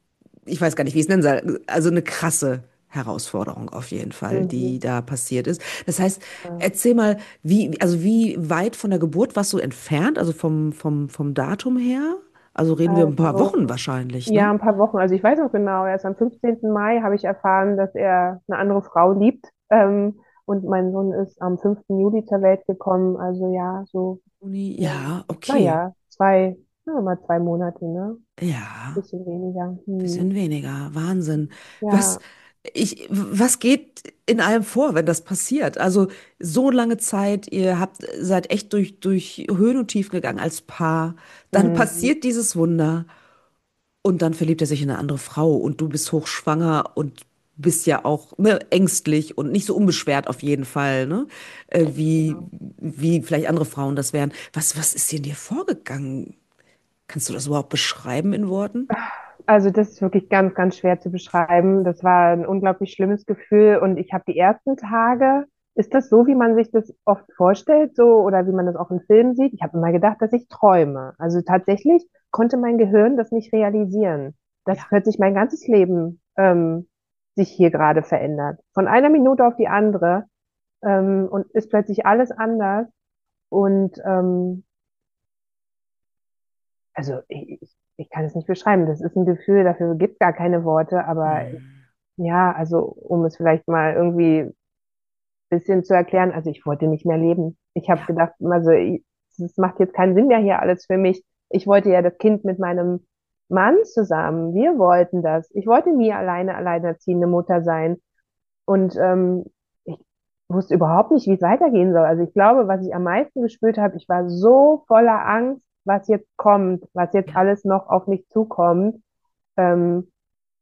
ich weiß gar nicht, wie ich es nennen soll, also eine krasse Herausforderung auf jeden Fall, die Mhm. da passiert ist. Das heißt, Ja. erzähl mal, wie, also wie weit von der Geburt warst du entfernt, also vom, vom, vom Datum her? Also reden wir ein paar Wochen Also, wahrscheinlich, ja, ne? ein paar Wochen. Also ich weiß noch genau, erst am fünfzehnten Mai habe ich erfahren, dass er eine andere Frau liebt. Ähm, und mein Sohn ist am fünften Juli zur Welt gekommen. Also ja, so, Juni, ähm, ja, okay. naja, zwei, ja, mal zwei Monate, ne? Ja. Bisschen weniger. Bisschen Hm. weniger, Wahnsinn. Was, Ja, ich, was geht in einem vor, wenn das passiert? Also so lange Zeit, ihr habt, seid echt durch, durch Höhen und Tiefen gegangen als Paar. Dann hm, passiert dieses Wunder und dann verliebt er sich in eine andere Frau und du bist hochschwanger und bist ja auch, ne, ängstlich und nicht so unbeschwert auf jeden Fall, ne? Äh, wie, genau. wie vielleicht andere Frauen das wären. Was, was ist in dir vorgegangen? Kannst du das überhaupt beschreiben in Worten? Also das ist wirklich ganz, ganz schwer zu beschreiben. Das war ein unglaublich schlimmes Gefühl und ich habe die ersten Tage, ist das so, wie man sich das oft vorstellt, so oder wie man das auch in Filmen sieht? Ich habe immer gedacht, dass ich träume. Also tatsächlich konnte mein Gehirn das nicht realisieren, dass Ja. plötzlich mein ganzes Leben ähm, sich hier gerade verändert. Von einer Minute auf die andere ähm, und ist plötzlich alles anders und ähm, also ich, ich, ich kann es nicht beschreiben. Das ist ein Gefühl, dafür gibt es gar keine Worte, aber Hm. ja, also um es vielleicht mal irgendwie ein bisschen zu erklären, also ich wollte nicht mehr leben. Ich habe Ja. gedacht, also ich, es macht jetzt keinen Sinn mehr hier alles für mich. Ich wollte ja das Kind mit meinem Mann zusammen. Wir wollten das. Ich wollte nie alleine alleinerziehende Mutter sein. Und ähm, ich wusste überhaupt nicht, wie es weitergehen soll. Also ich glaube, was ich am meisten gespürt habe, ich war so voller Angst, was jetzt kommt, was jetzt Ja. alles noch auf mich zukommt. Ähm,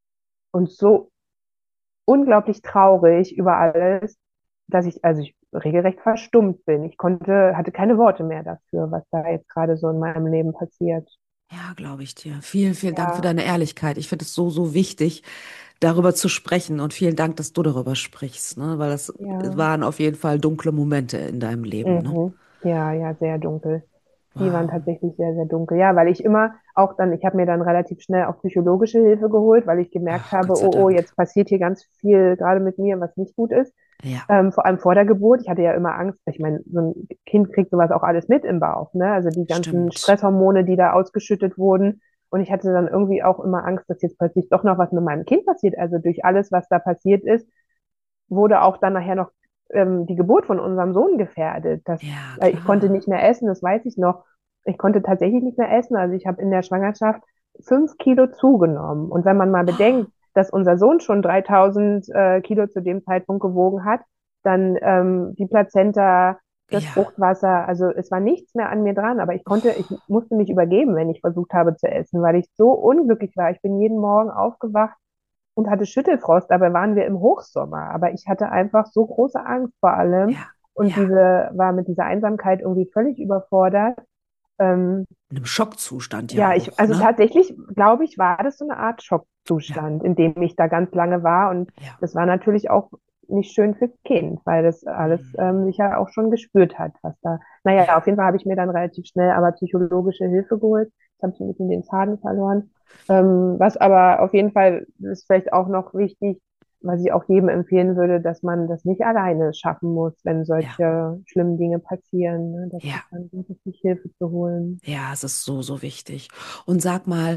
und so unglaublich traurig über alles, dass ich, also ich regelrecht verstummt bin. Ich konnte, hatte keine Worte mehr dafür, was da jetzt gerade so in meinem Leben passiert. Ja, glaube ich dir. Vielen, vielen Dank für Ja, deine Ehrlichkeit. Ich finde es so, so wichtig, darüber zu sprechen. Und vielen Dank, dass du darüber sprichst, ne? Weil das ja. waren auf jeden Fall dunkle Momente in deinem Leben, ne? Mhm. Ja, ja, sehr dunkel. Die waren Wow. tatsächlich sehr, sehr dunkel. Ja, weil ich immer auch dann, ich habe mir dann relativ schnell auch psychologische Hilfe geholt, weil ich gemerkt Ach, habe, Gott sei oh, oh, Dank. jetzt passiert hier ganz viel gerade mit mir, was nicht gut ist. Ja, Ähm, vor allem vor der Geburt. Ich hatte ja immer Angst. Ich meine, so ein Kind kriegt sowas auch alles mit im Bauch, ne? Also die ganzen stimmt. Stresshormone, die da ausgeschüttet wurden. Und ich hatte dann irgendwie auch immer Angst, dass jetzt plötzlich doch noch was mit meinem Kind passiert. Also durch alles, was da passiert ist, wurde auch dann nachher noch ähm, die Geburt von unserem Sohn gefährdet. Das, Ja, äh, ich konnte klar. nicht mehr essen, das weiß ich noch. Ich konnte tatsächlich nicht mehr essen. Also ich habe in der Schwangerschaft fünf Kilo zugenommen. Und wenn man mal Oh, bedenkt, dass unser Sohn schon dreitausend äh, Kilo zu dem Zeitpunkt gewogen hat, dann ähm, die Plazenta, das ja. Fruchtwasser, also es war nichts mehr an mir dran, aber ich konnte, ich musste mich übergeben, wenn ich versucht habe zu essen, weil ich so unglücklich war. Ich bin jeden Morgen aufgewacht und hatte Schüttelfrost. Dabei waren wir im Hochsommer. Aber ich hatte einfach so große Angst vor allem Ja, und ja. diese war mit dieser Einsamkeit irgendwie völlig überfordert. Ähm, In einem Schockzustand ja ja, ich, auch, also ne? tatsächlich, glaube ich, war das so eine Art Ja, Schockzustand, in dem ich da ganz lange war. Und ja. das war natürlich auch nicht schön fürs Kind, weil das alles Hm. ähm, sicher auch schon gespürt hat, was da. Naja, Ja, auf jeden Fall habe ich mir dann relativ schnell aber psychologische Hilfe geholt. Ich habe so ein bisschen den Faden verloren. Ähm, was aber auf jeden Fall ist vielleicht auch noch wichtig, was ich auch jedem empfehlen würde, dass man das nicht alleine schaffen muss, wenn ja, solche schlimmen Dinge passieren, ne? Dass es ja. dann gut ist, sich Hilfe zu holen. Ja, es ist so, so wichtig. Und sag mal,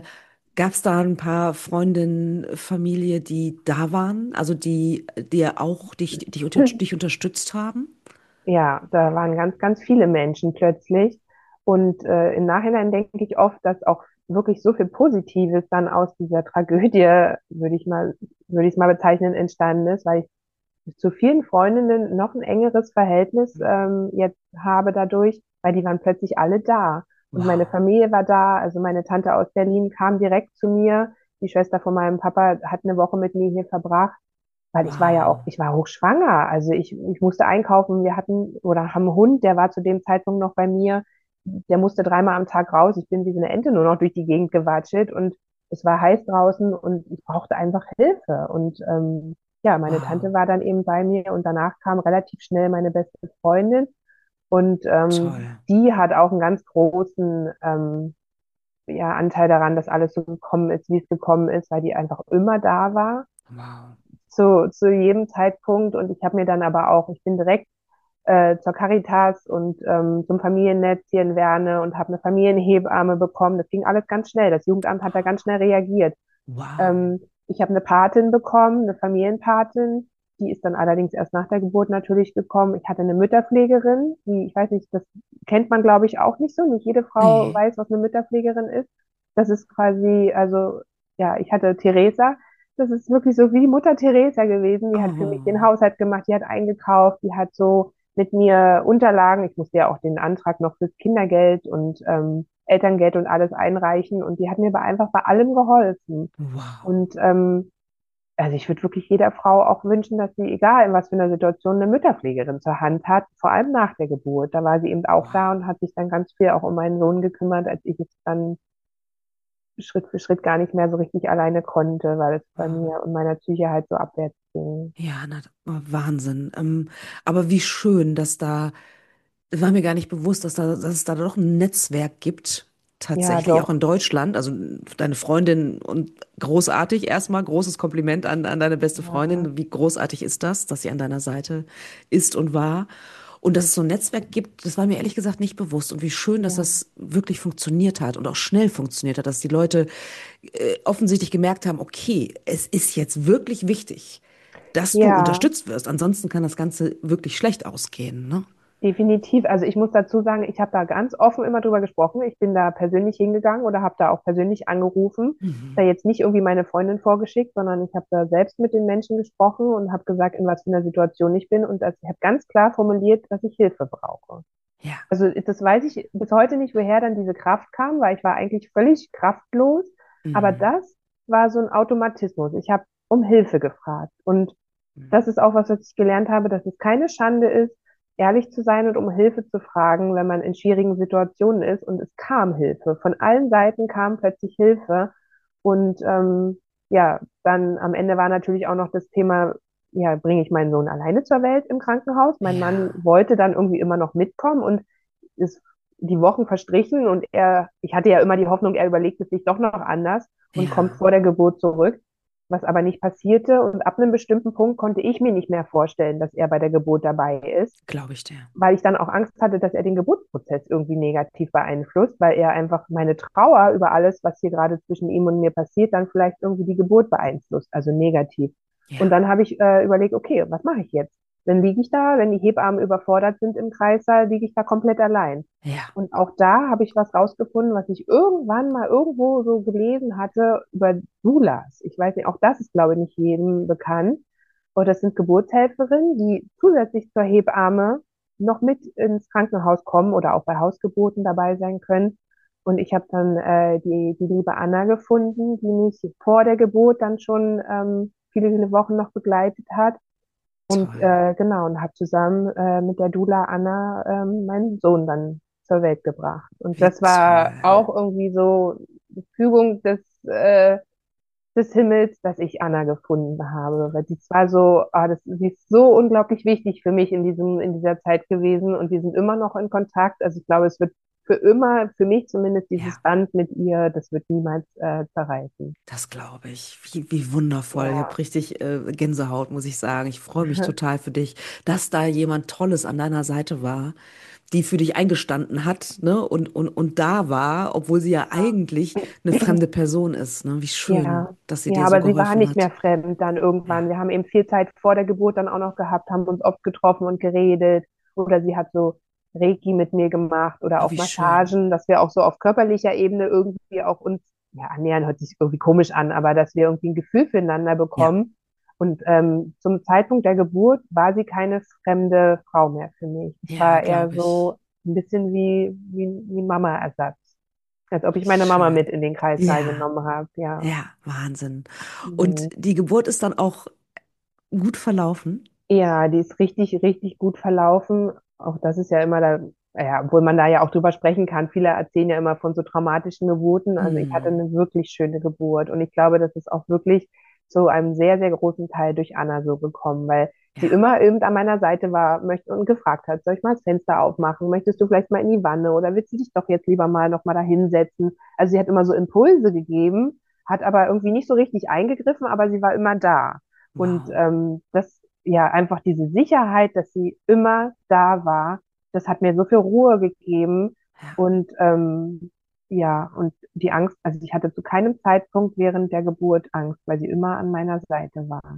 Gab es da ein paar Freundinnen, Familie, die da waren, also die dir auch dich, dich, unter, dich unterstützt haben? Ja, da waren ganz, ganz viele Menschen plötzlich. Und äh, im Nachhinein denke ich oft, dass auch wirklich so viel Positives dann aus dieser Tragödie, würde ich mal, würde ich es mal bezeichnen, entstanden ist, weil ich zu vielen Freundinnen noch ein engeres Verhältnis ähm, jetzt habe dadurch, weil die waren plötzlich alle da. Und meine Wow. Familie war da, also meine Tante aus Berlin kam direkt zu mir. Die Schwester von meinem Papa hat eine Woche mit mir hier verbracht, weil ich war ja auch, Wow. ich war hochschwanger. Also ich, ich musste einkaufen. Wir hatten oder haben einen Hund, der war zu dem Zeitpunkt noch bei mir. Der musste dreimal am Tag raus. Ich bin wie so eine Ente nur noch durch die Gegend gewatschelt und es war heiß draußen und ich brauchte einfach Hilfe. Und ähm, ja, meine Tante Wow. war dann eben bei mir und danach kam relativ schnell meine beste Freundin und Toll. ähm, die hat auch einen ganz großen ähm, ja, Anteil daran, dass alles so gekommen ist, wie es gekommen ist, weil die einfach immer da war Wow. zu, zu jedem Zeitpunkt. Und ich habe mir dann aber auch, ich bin direkt äh, zur Caritas und ähm, zum Familiennetz hier in Werne und habe eine Familienhebamme bekommen. Das ging alles ganz schnell. Das Jugendamt hat da ganz schnell reagiert. Wow. Ähm, ich habe eine Patin bekommen, eine Familienpatin. Die ist dann allerdings erst nach der Geburt natürlich gekommen. Ich hatte eine Mütterpflegerin, die, ich weiß nicht, das kennt man, glaube ich, auch nicht so. Nicht jede Frau Nee. weiß, was eine Mütterpflegerin ist. Das ist quasi, also, ja, ich hatte Theresa. Das ist wirklich so wie Mutter Teresa gewesen. Die hat für mich den Oh. Haushalt gemacht, die hat eingekauft, die hat so mit mir Unterlagen. Ich musste ja auch den Antrag noch fürs Kindergeld und ähm, Elterngeld und alles einreichen. Und die hat mir aber einfach bei allem geholfen. Wow. Und ähm, also ich würde wirklich jeder Frau auch wünschen, dass sie, egal in was für einer Situation, eine Mütterpflegerin zur Hand hat, vor allem nach der Geburt. Da war sie eben auch da Wow. und hat sich dann ganz viel auch um meinen Sohn gekümmert, als ich es dann Schritt für Schritt gar nicht mehr so richtig alleine konnte, weil es bei Wow. mir und meiner Psyche halt so abwärts ging. Ja, na, Wahnsinn. Ähm, aber wie schön, dass da, es war mir gar nicht bewusst, dass da, dass es da doch ein Netzwerk gibt, Ja, tatsächlich auch in doch. Deutschland. Also deine Freundin und großartig erstmal, großes Kompliment an, an deine beste Ja, Freundin. Wie großartig ist das, dass sie an deiner Seite ist und war. Und dass es so ein Netzwerk gibt, das war mir ehrlich gesagt nicht bewusst. Und wie schön, dass ja. das wirklich funktioniert hat und auch schnell funktioniert hat, dass die Leute äh, offensichtlich gemerkt haben, okay, es ist jetzt wirklich wichtig, dass du Ja, unterstützt wirst. Ansonsten kann das Ganze wirklich schlecht ausgehen, ne? definitiv. Also ich muss dazu sagen, ich habe da ganz offen immer drüber gesprochen. Ich bin da persönlich hingegangen oder habe da auch persönlich angerufen. Da Mhm. jetzt nicht irgendwie meine Freundin vorgeschickt, sondern ich habe da selbst mit den Menschen gesprochen und habe gesagt, in was für einer Situation ich bin. Und also ich habe ganz klar formuliert, dass ich Hilfe brauche. Ja. Also das weiß ich bis heute nicht, woher dann diese Kraft kam, weil ich war eigentlich völlig kraftlos. Aber Mhm. das war so ein Automatismus. Ich habe um Hilfe gefragt. Und Mhm. das ist auch was, was ich gelernt habe, dass es keine Schande ist, ehrlich zu sein und um Hilfe zu fragen, wenn man in schwierigen Situationen ist. Und es kam Hilfe. Von allen Seiten kam plötzlich Hilfe. Und ähm, ja, dann am Ende war natürlich auch noch das Thema, ja, bringe ich meinen Sohn alleine zur Welt im Krankenhaus? Mein Mann Ja. wollte dann irgendwie immer noch mitkommen und ist die Wochen verstrichen und er, ich hatte ja immer die Hoffnung, er überlegt es sich doch noch anders und kommt Ja. vor der Geburt zurück, was aber nicht passierte. Und ab einem bestimmten Punkt konnte ich mir nicht mehr vorstellen, dass er bei der Geburt dabei ist, Glaube ich dir. weil ich dann auch Angst hatte, dass er den Geburtsprozess irgendwie negativ beeinflusst, weil er einfach meine Trauer über alles, was hier gerade zwischen ihm und mir passiert, dann vielleicht irgendwie die Geburt beeinflusst, also negativ. Und Ja. dann habe ich äh, überlegt, okay, was mache ich jetzt? Dann liege ich da, wenn die Hebammen überfordert sind im Kreissaal, liege ich da komplett allein. Ja. Und auch da habe ich was rausgefunden, was ich irgendwann mal irgendwo so gelesen hatte über Doulas. Ich weiß nicht, auch das ist, glaube ich, nicht jedem bekannt. Und das sind Geburtshelferinnen, die zusätzlich zur Hebamme noch mit ins Krankenhaus kommen oder auch bei Hausgeburten dabei sein können. Und ich habe dann äh, die, die liebe Anna gefunden, die mich vor der Geburt dann schon ähm, viele, viele Wochen noch begleitet hat. Und Toll. äh, genau, und habe zusammen äh, mit der Dula Anna ähm, meinen Sohn dann zur Welt gebracht. Und Wie das war toll. auch irgendwie so die Fügung des, äh, des Himmels, dass ich Anna gefunden habe. Weil das war so, ah, das, sie ist so unglaublich wichtig für mich in diesem, in dieser Zeit gewesen und wir sind immer noch in Kontakt. Also ich glaube, es wird für immer, für mich zumindest, dieses Ja. Band mit ihr, das wird niemals äh, zerreißen. Das glaube ich. Wie, wie wundervoll. Ich habe Ja. richtig äh, Gänsehaut, muss ich sagen. Ich freue mich total für dich, dass da jemand Tolles an deiner Seite war, die für dich eingestanden hat, ne? Und, und, und da war, obwohl sie ja eigentlich eine fremde Person ist, ne? Wie schön, Ja, dass sie ja, dir so aber sie war geholfen nicht mehr hat. fremd dann irgendwann. Ja. Wir haben eben viel Zeit vor der Geburt dann auch noch gehabt, haben uns oft getroffen und geredet. Oder sie hat so Reiki mit mir gemacht oder Oh, auch wie schön. Massagen, dass wir auch so auf körperlicher Ebene irgendwie auch uns, ja, annähern hört sich irgendwie komisch an, aber dass wir irgendwie ein Gefühl füreinander Ja, bekommen. Und ähm, zum Zeitpunkt der Geburt war sie keine fremde Frau mehr für mich. Es ja, war eher glaube ich. so ein bisschen wie, wie, wie Mama-Ersatz. Als ob Wie ich meine Mama schön. mit in den Kreißsaal Ja, genommen habe, ja. ja, Wahnsinn. Und Mhm. die Geburt ist dann auch gut verlaufen? Ja, die ist richtig, richtig gut verlaufen. Auch das ist ja immer da, ja, obwohl man da ja auch drüber sprechen kann. Viele erzählen ja immer von so traumatischen Geburten. Also ich hatte Hm. eine wirklich schöne Geburt und ich glaube, das ist auch wirklich zu einem sehr, sehr großen Teil durch Anna so gekommen, weil sie Ja, immer eben an meiner Seite war, möchte und gefragt hat, soll ich mal das Fenster aufmachen? Möchtest du vielleicht mal in die Wanne oder willst du dich doch jetzt lieber mal noch mal da hinsetzen? Also sie hat immer so Impulse gegeben, hat aber irgendwie nicht so richtig eingegriffen, aber sie war immer da. Und wow. ähm, das, ja, einfach diese Sicherheit, dass sie immer da war, das hat mir so viel Ruhe gegeben. Ja, Und ähm, ja, und die Angst, also ich hatte zu keinem Zeitpunkt während der Geburt Angst, weil sie immer an meiner Seite war.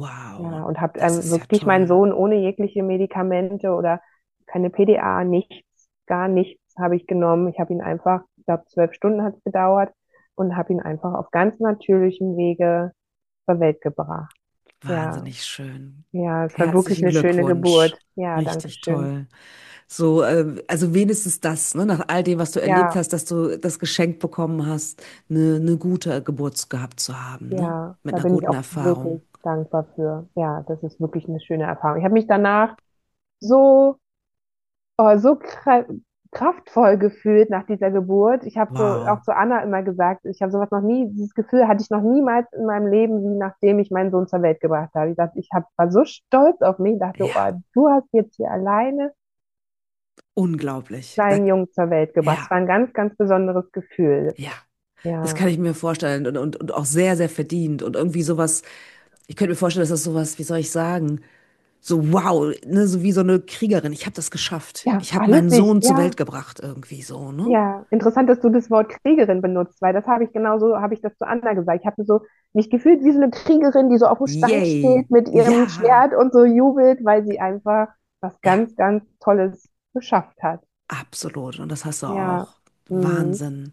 Ja, wow. und habe Das ähm, ist ja wirklich meinen toll. Sohn ohne jegliche Medikamente oder keine P D A, nichts, gar nichts habe ich genommen. Ich habe ihn einfach, ich glaube, zwölf Stunden hat es gedauert und habe ihn einfach auf ganz natürlichem Wege zur Welt gebracht. Ja, Wahnsinnig schön. ja, es war wirklich Herzlichen eine schöne Glückwunsch. Geburt. Ja, danke Richtig schön. toll. So, äh, also wenigstens das, ne, nach all dem, was du erlebt Ja, hast, dass du das Geschenk bekommen hast, eine, eine gute Geburt gehabt zu haben, ne? ja, Mit da einer bin ich guten auch Erfahrung. wirklich dankbar für. Ja, das ist wirklich eine schöne Erfahrung. Ich habe mich danach so oh, so kra kraftvoll gefühlt nach dieser Geburt. Ich habe so Wow. auch zu Anna immer gesagt, ich habe sowas noch nie, dieses Gefühl hatte ich noch niemals in meinem Leben, wie nachdem ich meinen Sohn zur Welt gebracht habe. Ich dachte, ich hab, war so stolz auf mich, dachte, oh, Ja, du hast jetzt hier alleine unglaublich. Da, deinen Jungen zur Welt gebracht. Es ja, war ein ganz, ganz besonderes Gefühl. ja. Das Ja, kann ich mir vorstellen und, und, und auch sehr, sehr verdient und irgendwie sowas. Ich könnte mir vorstellen, dass das sowas, wie soll ich sagen, so wow, ne, so wie so eine Kriegerin. Ich habe das geschafft. ja, Ich habe war meinen lustig. Sohn zur Ja, Welt gebracht, irgendwie so, ne? ja. Interessant, dass du das Wort Kriegerin benutzt, weil das habe ich genauso, habe ich das zu Anna gesagt. Ich habe so mich gefühlt wie so eine Kriegerin, die so auf dem Stein Yay. steht mit ihrem Ja, Schwert und so jubelt, weil sie einfach was ja, ganz, ganz Tolles geschafft hat. absolut. Und das hast du Ja. auch. Mhm. Wahnsinn.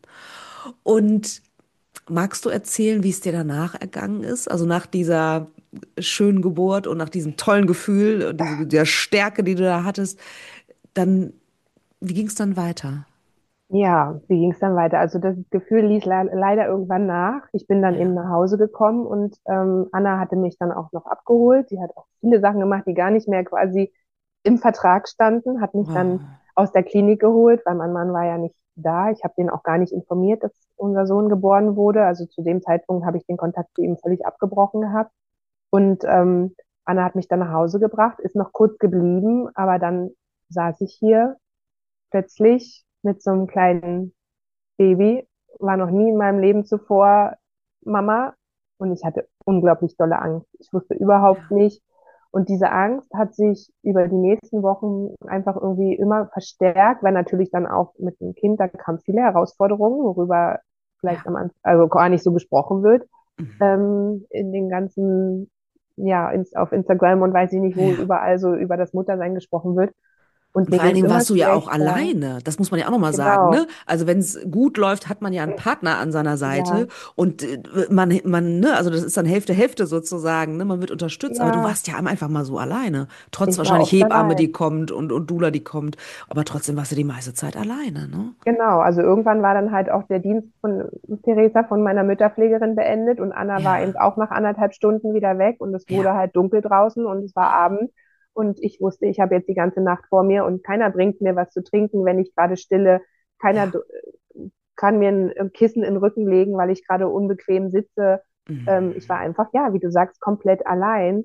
Und magst du erzählen, wie es dir danach ergangen ist? Also nach dieser schönen Geburt und nach diesem tollen Gefühl und diese, der Stärke, die du da hattest, dann, wie ging es dann weiter? Ja, wie ging es dann weiter? Also das Gefühl ließ le leider irgendwann nach. Ich bin dann eben Ja. nach Hause gekommen und ähm, Anna hatte mich dann auch noch abgeholt. Sie hat auch viele Sachen gemacht, die gar nicht mehr quasi im Vertrag standen, hat mich dann Oh, aus der Klinik geholt, weil mein Mann war ja nicht da. Ich habe den auch gar nicht informiert, dass unser Sohn geboren wurde. Also zu dem Zeitpunkt habe ich den Kontakt zu ihm völlig abgebrochen gehabt. Und ähm, Anna hat mich dann nach Hause gebracht, ist noch kurz geblieben, aber dann saß ich hier plötzlich mit so einem kleinen Baby, war noch nie in meinem Leben zuvor Mama und ich hatte unglaublich dolle Angst. Ich wusste überhaupt ja. nicht. Und diese Angst hat sich über die nächsten Wochen einfach irgendwie immer verstärkt, weil natürlich dann auch mit dem Kind, da kamen viele Herausforderungen, worüber vielleicht Ja. am Anfang, also gar nicht so gesprochen wird, Mhm. ähm, in den ganzen, ja, ins, auf Instagram und weiß ich nicht, wo Ja. überall so über das Muttersein gesprochen wird. Und Und mir vor ging allen es Dingen immer warst du ja auch schlechter. alleine. Das muss man ja auch nochmal sagen, Genau. ne? Also wenn es gut läuft, hat man ja einen Partner an seiner Seite Ja, und äh, man, man, ne, also das ist dann Hälfte, Hälfte sozusagen, ne? Man wird unterstützt, aber du ja, warst ja einfach mal so alleine. Trotz ich war wahrscheinlich oft Hebamme, allein. die kommt und, und Doula, die kommt, aber trotzdem warst du die meiste Zeit alleine, ne? Genau, also irgendwann war dann halt auch der Dienst von Theresa von meiner Mütterpflegerin beendet und Anna war eben Ja, auch nach anderthalb Stunden wieder weg und es wurde ja, halt dunkel draußen und es war Abend und ich wusste, ich habe jetzt die ganze Nacht vor mir und keiner bringt mir was zu trinken, wenn ich gerade stille. Keiner ja. d- kann mir ein Kissen in den Rücken legen, weil ich gerade unbequem sitze. Ähm, ich war Mhm. einfach, ja, wie du sagst, komplett allein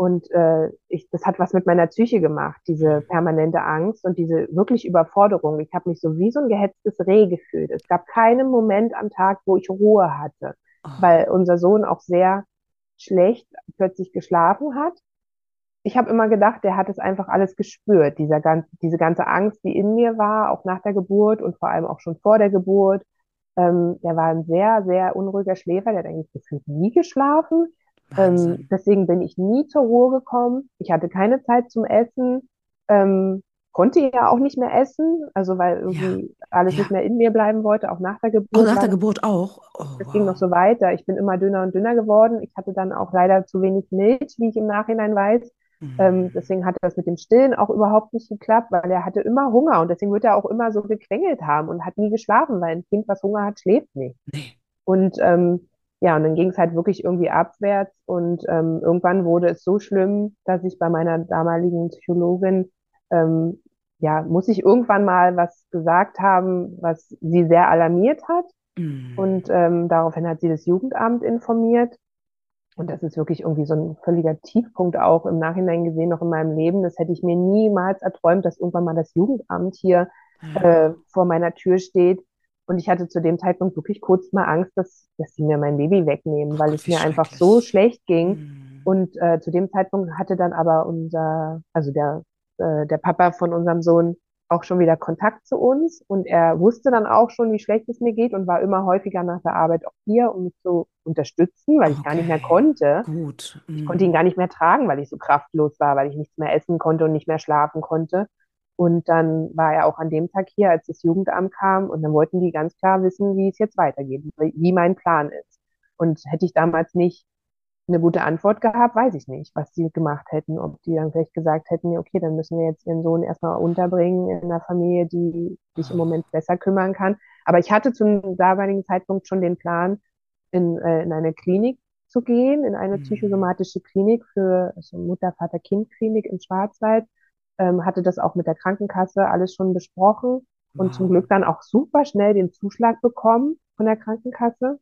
Und äh, ich, das hat was mit meiner Psyche gemacht, diese permanente Angst und diese wirklich Überforderung. Ich habe mich so wie so ein gehetztes Reh gefühlt. Es gab keinen Moment am Tag, wo ich Ruhe hatte, Oh, weil unser Sohn auch sehr schlecht plötzlich geschlafen hat. Ich habe immer gedacht, der hat es einfach alles gespürt, dieser ganz, diese ganze Angst, die in mir war, auch nach der Geburt und vor allem auch schon vor der Geburt. Ähm, der war ein sehr, sehr unruhiger Schläfer, der hat eigentlich gefühlt nie geschlafen. Ähm, Wahnsinn. deswegen bin ich nie zur Ruhe gekommen. Ich hatte keine Zeit zum Essen, ähm, konnte ja auch nicht mehr essen, also weil Ja, irgendwie alles nicht ja. mehr in mir bleiben wollte. Auch nach der Auch Geburt nach war der das, Geburt auch? Oh, das ging noch wow. so weiter. Ich bin immer dünner und dünner geworden. Ich hatte dann auch leider zu wenig Milch, wie ich im Nachhinein weiß. Ähm, Mm. deswegen hat das mit dem Stillen auch überhaupt nicht geklappt, weil er hatte immer Hunger und deswegen wird er auch immer so gequengelt haben und hat nie geschlafen, weil ein Kind, was Hunger hat, schläft nicht. Nee. Und ähm, ja, und dann ging es halt wirklich irgendwie abwärts und ähm, irgendwann wurde es so schlimm, dass ich bei meiner damaligen Psychologin, ähm, ja, muss ich irgendwann mal was gesagt haben, was sie sehr alarmiert hat. Mm. Und ähm, daraufhin hat sie das Jugendamt informiert. Und das ist wirklich irgendwie so ein völliger Tiefpunkt auch im Nachhinein gesehen, noch in meinem Leben. Das hätte ich mir niemals erträumt, dass irgendwann mal das Jugendamt hier äh, Ja. vor meiner Tür steht. Und ich hatte zu dem Zeitpunkt wirklich kurz mal Angst, dass, dass sie mir mein Baby wegnehmen, Oh weil Gott, es wie mir einfach so schrecklich. schlecht ging. Mm. Und äh, zu dem Zeitpunkt hatte dann aber unser, also der, äh, der Papa von unserem Sohn auch schon wieder Kontakt zu uns und er wusste dann auch schon, wie schlecht es mir geht und war immer häufiger nach der Arbeit auch hier, um mich zu unterstützen, weil ich gar nicht mehr Okay, konnte. gut. Ich konnte ihn Mm. gar nicht mehr tragen, weil ich so kraftlos war, weil ich nichts mehr essen konnte und nicht mehr schlafen konnte. Und dann war er auch an dem Tag hier, als das Jugendamt kam und dann wollten die ganz klar wissen, wie es jetzt weitergeht, wie mein Plan ist. Und hätte ich damals nicht eine gute Antwort gehabt, weiß ich nicht, was die gemacht hätten. Ob die dann vielleicht gesagt hätten, ja, okay, dann müssen wir jetzt ihren Sohn erstmal unterbringen in einer Familie, die sich im Oh. Moment besser kümmern kann. Aber ich hatte zum damaligen Zeitpunkt schon den Plan, in, äh, in eine Klinik zu gehen, in eine Mm. psychosomatische Klinik für also Mutter, Vater, Kind Klinik im Schwarzwald. Ähm, hatte das auch mit der Krankenkasse alles schon besprochen und zum Wow. Glück dann auch super schnell den Zuschlag bekommen von der Krankenkasse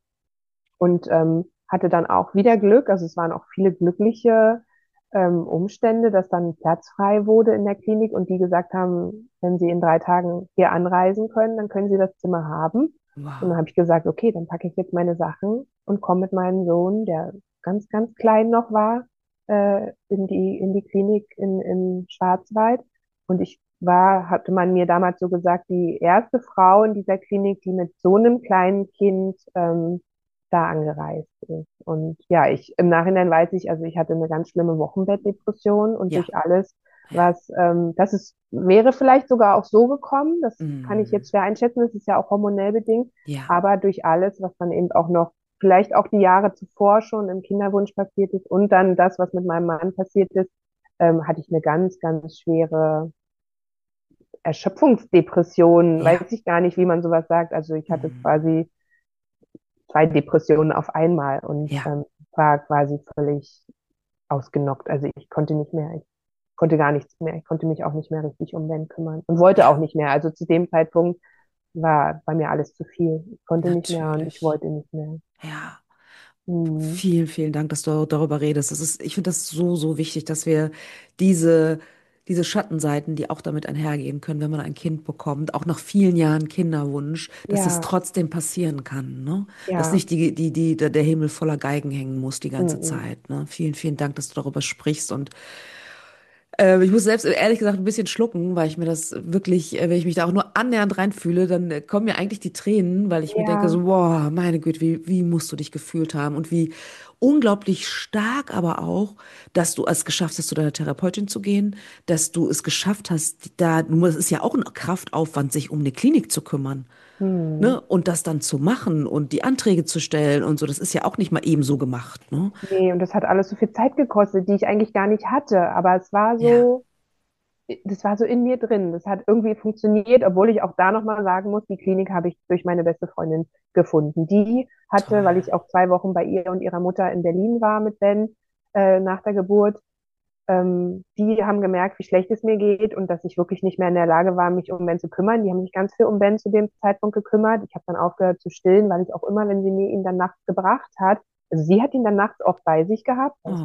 und ähm, hatte dann auch wieder Glück. Also es waren auch viele glückliche ähm, Umstände, dass dann Platz frei wurde in der Klinik und die gesagt haben, wenn Sie in drei Tagen hier anreisen können, dann können Sie das Zimmer haben. Und dann Wow. habe ich gesagt, okay, dann packe ich jetzt meine Sachen und komme mit meinem Sohn, der ganz, ganz klein noch war, äh, in die, in die Klinik in, in Schwarzwald. Und ich war, hatte man mir damals so gesagt, die erste Frau in dieser Klinik, die mit so einem kleinen Kind ähm, da angereist ist. Und ja, ich im Nachhinein weiß ich, also ich hatte eine ganz schlimme Wochenbettdepression und Ja, durch alles, ja. was, ähm, das ist, wäre vielleicht sogar auch so gekommen, das kann ich Mm. jetzt schwer einschätzen, das ist ja auch hormonell bedingt, Ja. aber durch alles, was dann eben auch noch, vielleicht auch die Jahre zuvor schon im Kinderwunsch passiert ist und dann das, was mit meinem Mann passiert ist, ähm, hatte ich eine ganz, ganz schwere Erschöpfungsdepression, Ja. weiß ich gar nicht, wie man sowas sagt. Also ich hatte Mm. quasi zwei Depressionen auf einmal und Ja. ähm, war quasi völlig ausgenockt. Also ich konnte nicht mehr, ich konnte gar nichts mehr. Ich konnte mich auch nicht mehr richtig um Ben kümmern und wollte auch Ja. nicht mehr. Also zu dem Zeitpunkt war bei mir alles zu viel. Ich konnte nicht mehr und ich Natürlich. wollte nicht mehr. Ja. Hm. Vielen, vielen Dank, dass du darüber redest. Das ist, ich finde das so, so wichtig, dass wir diese, diese Schattenseiten, die auch damit einhergehen können, wenn man ein Kind bekommt, auch nach vielen Jahren Kinderwunsch, dass es Ja, trotzdem passieren kann, ne? Dass ja. nicht die, die, die, der Himmel voller Geigen hängen muss die ganze Mm, Zeit, ne? Vielen, vielen Dank, dass du darüber sprichst und äh, ich muss selbst ehrlich gesagt ein bisschen schlucken, weil ich mir das wirklich, äh, wenn ich mich da auch nur annähernd reinfühle, dann äh, kommen mir eigentlich die Tränen, weil ich mir denke ja. so, boah, meine Güte, wie, wie musst du dich gefühlt haben und wie unglaublich stark aber auch, dass du es geschafft hast, zu deiner Therapeutin zu gehen, dass du es geschafft hast, da, nur es ist ja auch ein Kraftaufwand, sich um eine Klinik zu kümmern. Hm. Ne? Und das dann zu machen und die Anträge zu stellen und so, das ist ja auch nicht mal eben so gemacht, ne? Nee, und das hat alles so viel Zeit gekostet, die ich eigentlich gar nicht hatte. Aber es war Ja, so, das war so in mir drin. Das hat irgendwie funktioniert, obwohl ich auch da nochmal sagen muss, die Klinik habe ich durch meine beste Freundin gefunden. Die hatte, weil toll. ich auch zwei Wochen bei ihr und ihrer Mutter in Berlin war mit Ben äh, nach der Geburt, ähm, die haben gemerkt, wie schlecht es mir geht und dass ich wirklich nicht mehr in der Lage war, mich um Ben zu kümmern. Die haben sich ganz viel um Ben zu dem Zeitpunkt gekümmert. Ich habe dann aufgehört zu stillen, weil ich auch immer, wenn sie mir ihn dann nachts gebracht hat, also sie hat ihn dann nachts oft bei sich gehabt, was Oh.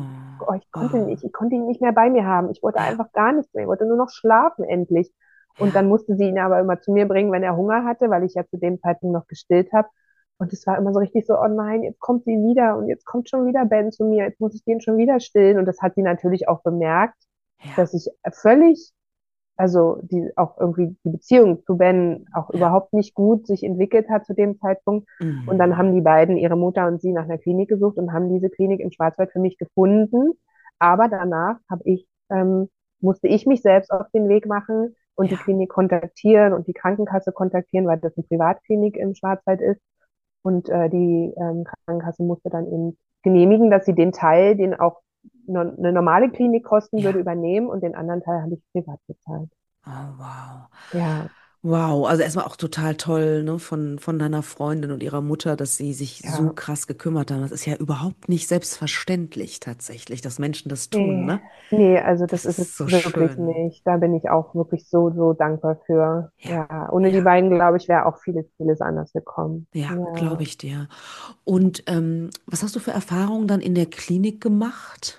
oh, ich konnte Oh, nicht, ich konnte ihn nicht mehr bei mir haben. Ich wollte ja, einfach gar nichts mehr. Ich wollte nur noch schlafen endlich. Und dann ja, musste sie ihn aber immer zu mir bringen, wenn er Hunger hatte, weil ich ja zu dem Zeitpunkt noch gestillt habe. Und es war immer so richtig so, oh nein, jetzt kommt sie wieder und jetzt kommt schon wieder Ben zu mir, jetzt muss ich den schon wieder stillen. Und das hat sie natürlich auch bemerkt, ja, dass ich völlig, also die auch irgendwie die Beziehung zu Ben auch ja. überhaupt nicht gut sich entwickelt hat zu dem Zeitpunkt. Und dann haben Mm, die beiden, ihre Mutter und sie, nach einer Klinik gesucht und haben diese Klinik im Schwarzwald für mich gefunden. Aber danach habe ich, ähm, musste ich mich selbst auf den Weg machen und die ja. Klinik kontaktieren und die Krankenkasse kontaktieren, weil das eine Privatklinik im Schwarzwald ist. Und äh, die ähm, Krankenkasse musste dann eben genehmigen, dass sie den Teil, den auch no eine normale Klinik kosten würde, Ja. übernehmen und den anderen Teil habe ich privat bezahlt. Oh, wow. Ja, Wow, also erstmal auch total toll, ne, von, von deiner Freundin und ihrer Mutter, dass sie sich so ja. krass gekümmert haben. Das ist ja überhaupt nicht selbstverständlich tatsächlich, dass Menschen das tun, Nee, ne? nee, also das Das ist es ist so wirklich schön. nicht. Da bin ich auch wirklich so, so dankbar für. Ja, Ja, ohne die ja, beiden, glaube ich, wäre auch vieles, vieles anders gekommen. ja, glaube Ja. ich dir. Und ähm, was hast du für Erfahrungen dann in der Klinik gemacht?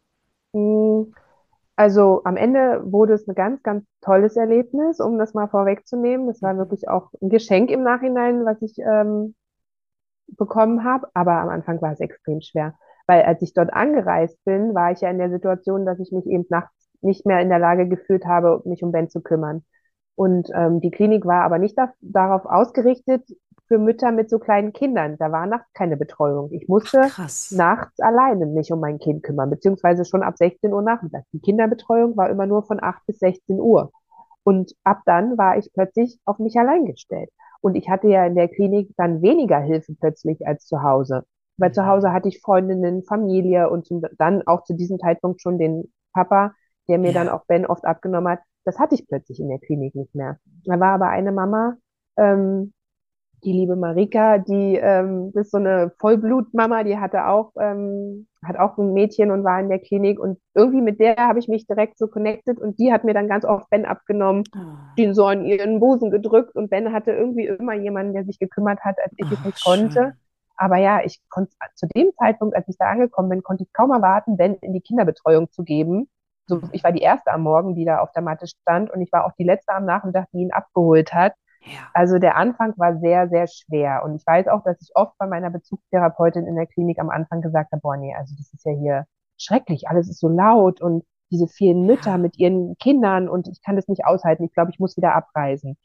Hm, Also am Ende wurde es ein ganz, ganz tolles Erlebnis, um das mal vorwegzunehmen. Es war Mhm. wirklich auch ein Geschenk im Nachhinein, was ich ähm, bekommen habe, aber am Anfang war es extrem schwer, weil als ich dort angereist bin, war ich ja in der Situation, dass ich mich eben nachts nicht mehr in der Lage gefühlt habe, mich um Ben zu kümmern. Und ähm, die Klinik war aber nicht da, darauf ausgerichtet für Mütter mit so kleinen Kindern. Da war nachts keine Betreuung. Ich Ach, musste krass. nachts alleine mich um mein Kind kümmern, beziehungsweise schon ab sechzehn Uhr nachmittags. Die Kinderbetreuung war immer nur von acht bis sechzehn Uhr. Und ab dann war ich plötzlich auf mich allein gestellt. Und ich hatte ja in der Klinik dann weniger Hilfe plötzlich als zu Hause. Weil zu Hause Mhm. hatte ich Freundinnen, Familie und zum, dann auch zu diesem Zeitpunkt schon den Papa, der mir dann Ja, auch Ben oft abgenommen hat. Das hatte ich plötzlich in der Klinik nicht mehr. Da war aber eine Mama, ähm, die liebe Marika, die ähm, das ist so eine Vollblutmama, die hatte auch, ähm, hat auch ein Mädchen und war in der Klinik und irgendwie mit der habe ich mich direkt so connected und die hat mir dann ganz oft Ben abgenommen, oh, den so an ihren Busen gedrückt und Ben hatte irgendwie immer jemanden, der sich gekümmert hat, als ich es oh, nicht konnte. schön. Aber ja, ich konnte zu dem Zeitpunkt, als ich da angekommen bin, konnte ich kaum erwarten, Ben in die Kinderbetreuung zu geben. So, ich Mhm. war die erste am Morgen, die da auf der Matte stand und ich war auch die letzte am Nachmittag, die ihn abgeholt hat. Ja, Also der Anfang war sehr, sehr schwer. Und ich weiß auch, dass ich oft bei meiner Bezugstherapeutin in der Klinik am Anfang gesagt habe, boah, nee, also das ist ja hier schrecklich, alles ist so laut und diese vielen Mütter ja, mit ihren Kindern und ich kann das nicht aushalten. Ich glaube, ich muss wieder abreisen.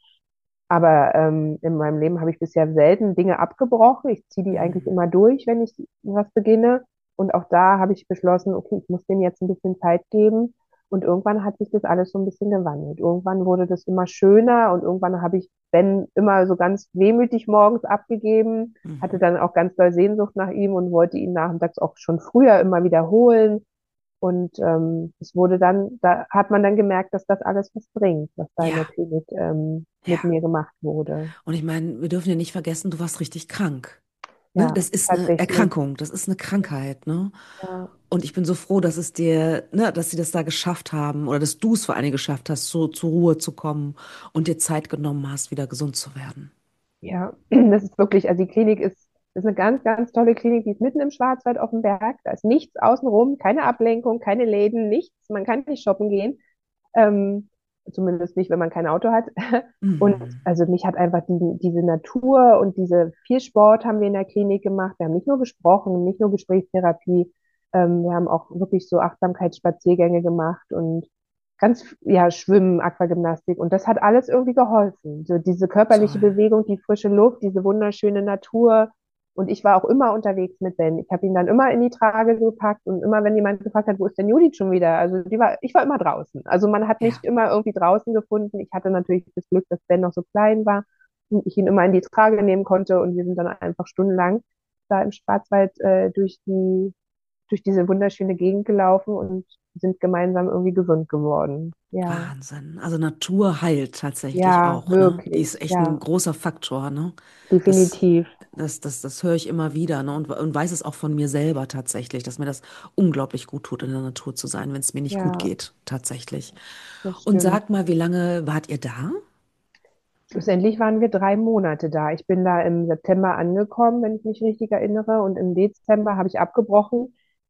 Aber ähm, in meinem Leben habe ich bisher selten Dinge abgebrochen. Ich ziehe die eigentlich mhm. immer durch, wenn ich was beginne. Und auch da habe ich beschlossen, okay, ich muss dem jetzt ein bisschen Zeit geben. Und irgendwann hat sich das alles so ein bisschen gewandelt. Irgendwann wurde das immer schöner und irgendwann habe ich Ben immer so ganz wehmütig morgens abgegeben, hatte Mhm. dann auch ganz doll Sehnsucht nach ihm und wollte ihn nachmittags auch schon früher immer wiederholen. Und ähm, es wurde dann, da hat man dann gemerkt, dass das alles was bringt, was da in der Ja, Klinik ähm, mit ja. mir gemacht wurde. Und ich meine, wir dürfen ja nicht vergessen, du warst richtig krank. Ne? Ja, Das ist eine tatsächlich. Erkrankung, das ist eine Krankheit, ne? Ja, Und ich bin so froh, dass es dir, ne, dass sie das da geschafft haben oder dass du es vor allen Dingen geschafft hast, so zur Ruhe zu kommen und dir Zeit genommen hast, wieder gesund zu werden. ja, das ist wirklich, also die Klinik ist, ist eine ganz, ganz tolle Klinik, die ist mitten im Schwarzwald auf dem Berg. Da ist nichts außenrum, keine Ablenkung, keine Läden, nichts. Man kann nicht shoppen gehen. Ähm, Zumindest nicht, wenn man kein Auto hat. Und Mhm. also mich hat einfach die, diese Natur und diese viel Sport haben wir in der Klinik gemacht. Wir haben nicht nur gesprochen, nicht nur Gesprächstherapie. Ähm, wir haben auch wirklich so Achtsamkeitsspaziergänge gemacht und ganz, ja, Schwimmen, Aquagymnastik. Und das hat alles irgendwie geholfen. So diese körperliche Toll. Bewegung, die frische Luft, diese wunderschöne Natur. Und ich war auch immer unterwegs mit Ben. Ich habe ihn dann immer in die Trage gepackt und immer, wenn jemand gefragt hat, wo ist denn Judith schon wieder? Also die war, ich war immer draußen. Also man hat mich Ja, immer irgendwie draußen gefunden. Ich hatte natürlich das Glück, dass Ben noch so klein war und ich ihn immer in die Trage nehmen konnte und wir sind dann einfach stundenlang da im Schwarzwald äh, durch die, durch diese wunderschöne Gegend gelaufen und sind gemeinsam irgendwie gesund geworden. Ja, Wahnsinn. Also Natur heilt tatsächlich ja, auch, ne? Die wirklich, ist echt ein ja, großer Faktor, ne? Das, definitiv. das, das, das höre ich immer wieder, ne? Und, und weiß es auch von mir selber tatsächlich, dass mir das unglaublich gut tut, in der Natur zu sein, wenn es mir nicht gut Ja, geht, tatsächlich. das Und stimmt. sag mal, wie lange wart ihr da? Schlussendlich waren wir drei Monate da. Ich bin da im September angekommen, wenn ich mich richtig erinnere, und im Dezember habe ich abgebrochen,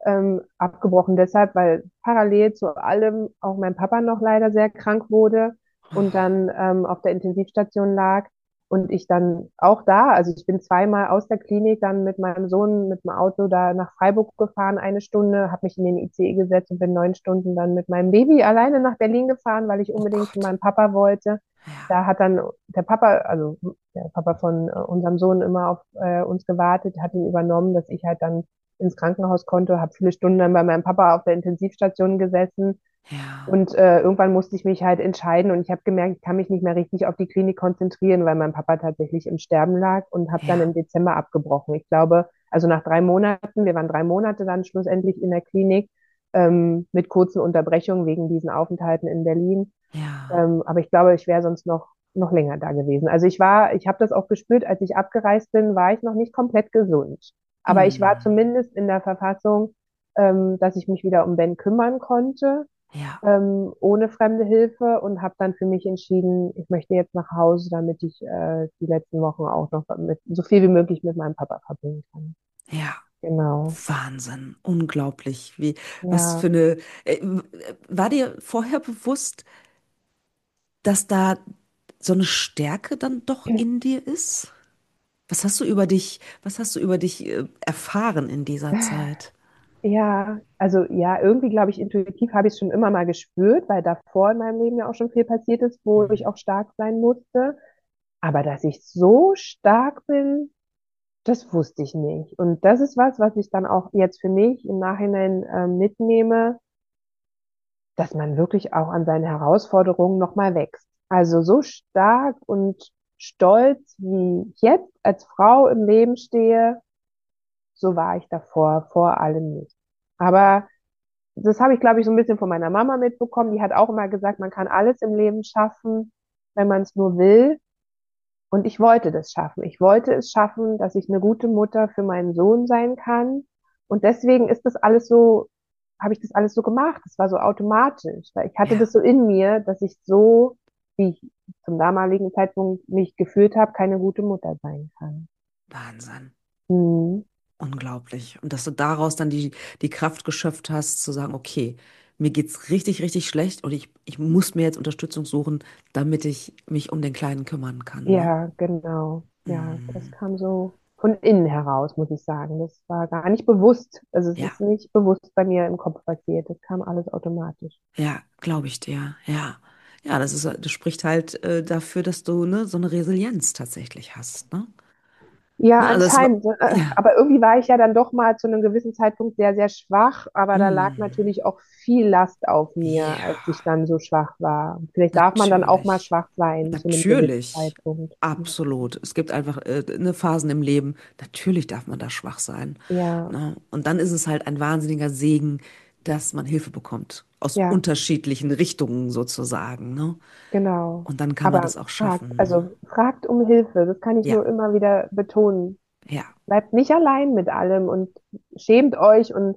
Ähm, abgebrochen deshalb, weil parallel zu allem auch mein Papa noch leider sehr krank wurde und Oh, dann ähm, auf der Intensivstation lag. Und ich dann auch da, also ich bin zweimal aus der Klinik dann mit meinem Sohn mit dem Auto da nach Freiburg gefahren, eine Stunde, habe mich in den I C E gesetzt und bin neun Stunden dann mit meinem Baby alleine nach Berlin gefahren, weil ich oh unbedingt zu Gott. meinem Papa wollte. Ja, Da hat dann der Papa, also der Papa von äh, unserem Sohn immer auf äh, uns gewartet, hat ihn übernommen, dass ich halt dann ins Krankenhaus konnte, habe viele Stunden dann bei meinem Papa auf der Intensivstation gesessen ja, und äh, irgendwann musste ich mich halt entscheiden und ich habe gemerkt, ich kann mich nicht mehr richtig auf die Klinik konzentrieren, weil mein Papa tatsächlich im Sterben lag und habe dann im ja, Dezember abgebrochen. Ich glaube, also nach drei Monaten, wir waren drei Monate dann schlussendlich in der Klinik ähm, mit kurzen Unterbrechungen wegen diesen Aufenthalten in Berlin. ja. Ähm, aber ich glaube, ich wäre sonst noch noch länger da gewesen. Also ich war, ich habe das auch gespürt, als ich abgereist bin, war ich noch nicht komplett gesund. Aber ich war Mm, zumindest in der Verfassung, ähm, dass ich mich wieder um Ben kümmern konnte, ja, ähm, ohne fremde Hilfe und habe dann für mich entschieden, ich möchte jetzt nach Hause, damit ich äh, die letzten Wochen auch noch mit, so viel wie möglich mit meinem Papa verbringen kann. ja. Genau. Wahnsinn, unglaublich. Wie, was Ja. für eine. Äh, war dir vorher bewusst, dass da so eine Stärke dann doch in dir ist? Was hast du über dich, was hast du über dich äh, erfahren in dieser Zeit? Ja, also ja, irgendwie glaube ich, intuitiv habe ich es schon immer mal gespürt, weil davor in meinem Leben ja auch schon viel passiert ist, wo ich Hm. auch stark sein musste. Aber dass ich so stark bin, das wusste ich nicht. Und das ist was, was ich dann auch jetzt für mich im Nachhinein äh, mitnehme, dass man wirklich auch an seinen Herausforderungen nochmal wächst. Also so stark und stolz, wie ich jetzt als Frau im Leben stehe, so war ich davor vor allem nicht. Aber das habe ich, glaube ich, so ein bisschen von meiner Mama mitbekommen. Die hat auch immer gesagt, man kann alles im Leben schaffen, wenn man es nur will. Und ich wollte das schaffen. Ich wollte es schaffen, dass ich eine gute Mutter für meinen Sohn sein kann. Und deswegen ist das alles so, habe ich das alles so gemacht. Das war so automatisch, weil ich hatte das Ja, so in mir, dass ich so, wie ich zum damaligen Zeitpunkt mich gefühlt habe, keine gute Mutter sein kann. Wahnsinn. Hm. Unglaublich. Und dass du daraus dann die, die Kraft geschöpft hast, zu sagen, okay, mir geht's richtig, richtig schlecht und ich, ich muss mir jetzt Unterstützung suchen, damit ich mich um den Kleinen kümmern kann, ne? Ja, genau. Ja, das Mm, kam so von innen heraus, muss ich sagen. Das war gar nicht bewusst. Also es ist ja, nicht bewusst bei mir im Kopf passiert. Das kam alles automatisch. ja, glaube ich dir, ja. Ja, das ist, das spricht halt äh, dafür, dass du ne, so eine Resilienz tatsächlich hast, ne? Ja, Ne, also es war, anscheinend. Äh, ja, Aber irgendwie war ich ja dann doch mal zu einem gewissen Zeitpunkt sehr, sehr schwach. Aber da lag mm, natürlich auch viel Last auf mir, als ja, ich dann so schwach war. Vielleicht darf man dann auch mal natürlich. schwach sein zu einem gewissen Natürlich, Zeitpunkt. absolut. Es gibt einfach äh, ne Phasen im Leben, natürlich darf man da schwach sein. Ja, Ne? Und dann ist es halt ein wahnsinniger Segen, dass man Hilfe bekommt. Aus ja, unterschiedlichen Richtungen sozusagen. Ne? genau. Und dann kann man Aber das auch fragt, schaffen. Ne? also fragt um Hilfe. Das kann ich Ja, nur immer wieder betonen. ja, Bleibt nicht allein mit allem und schämt euch und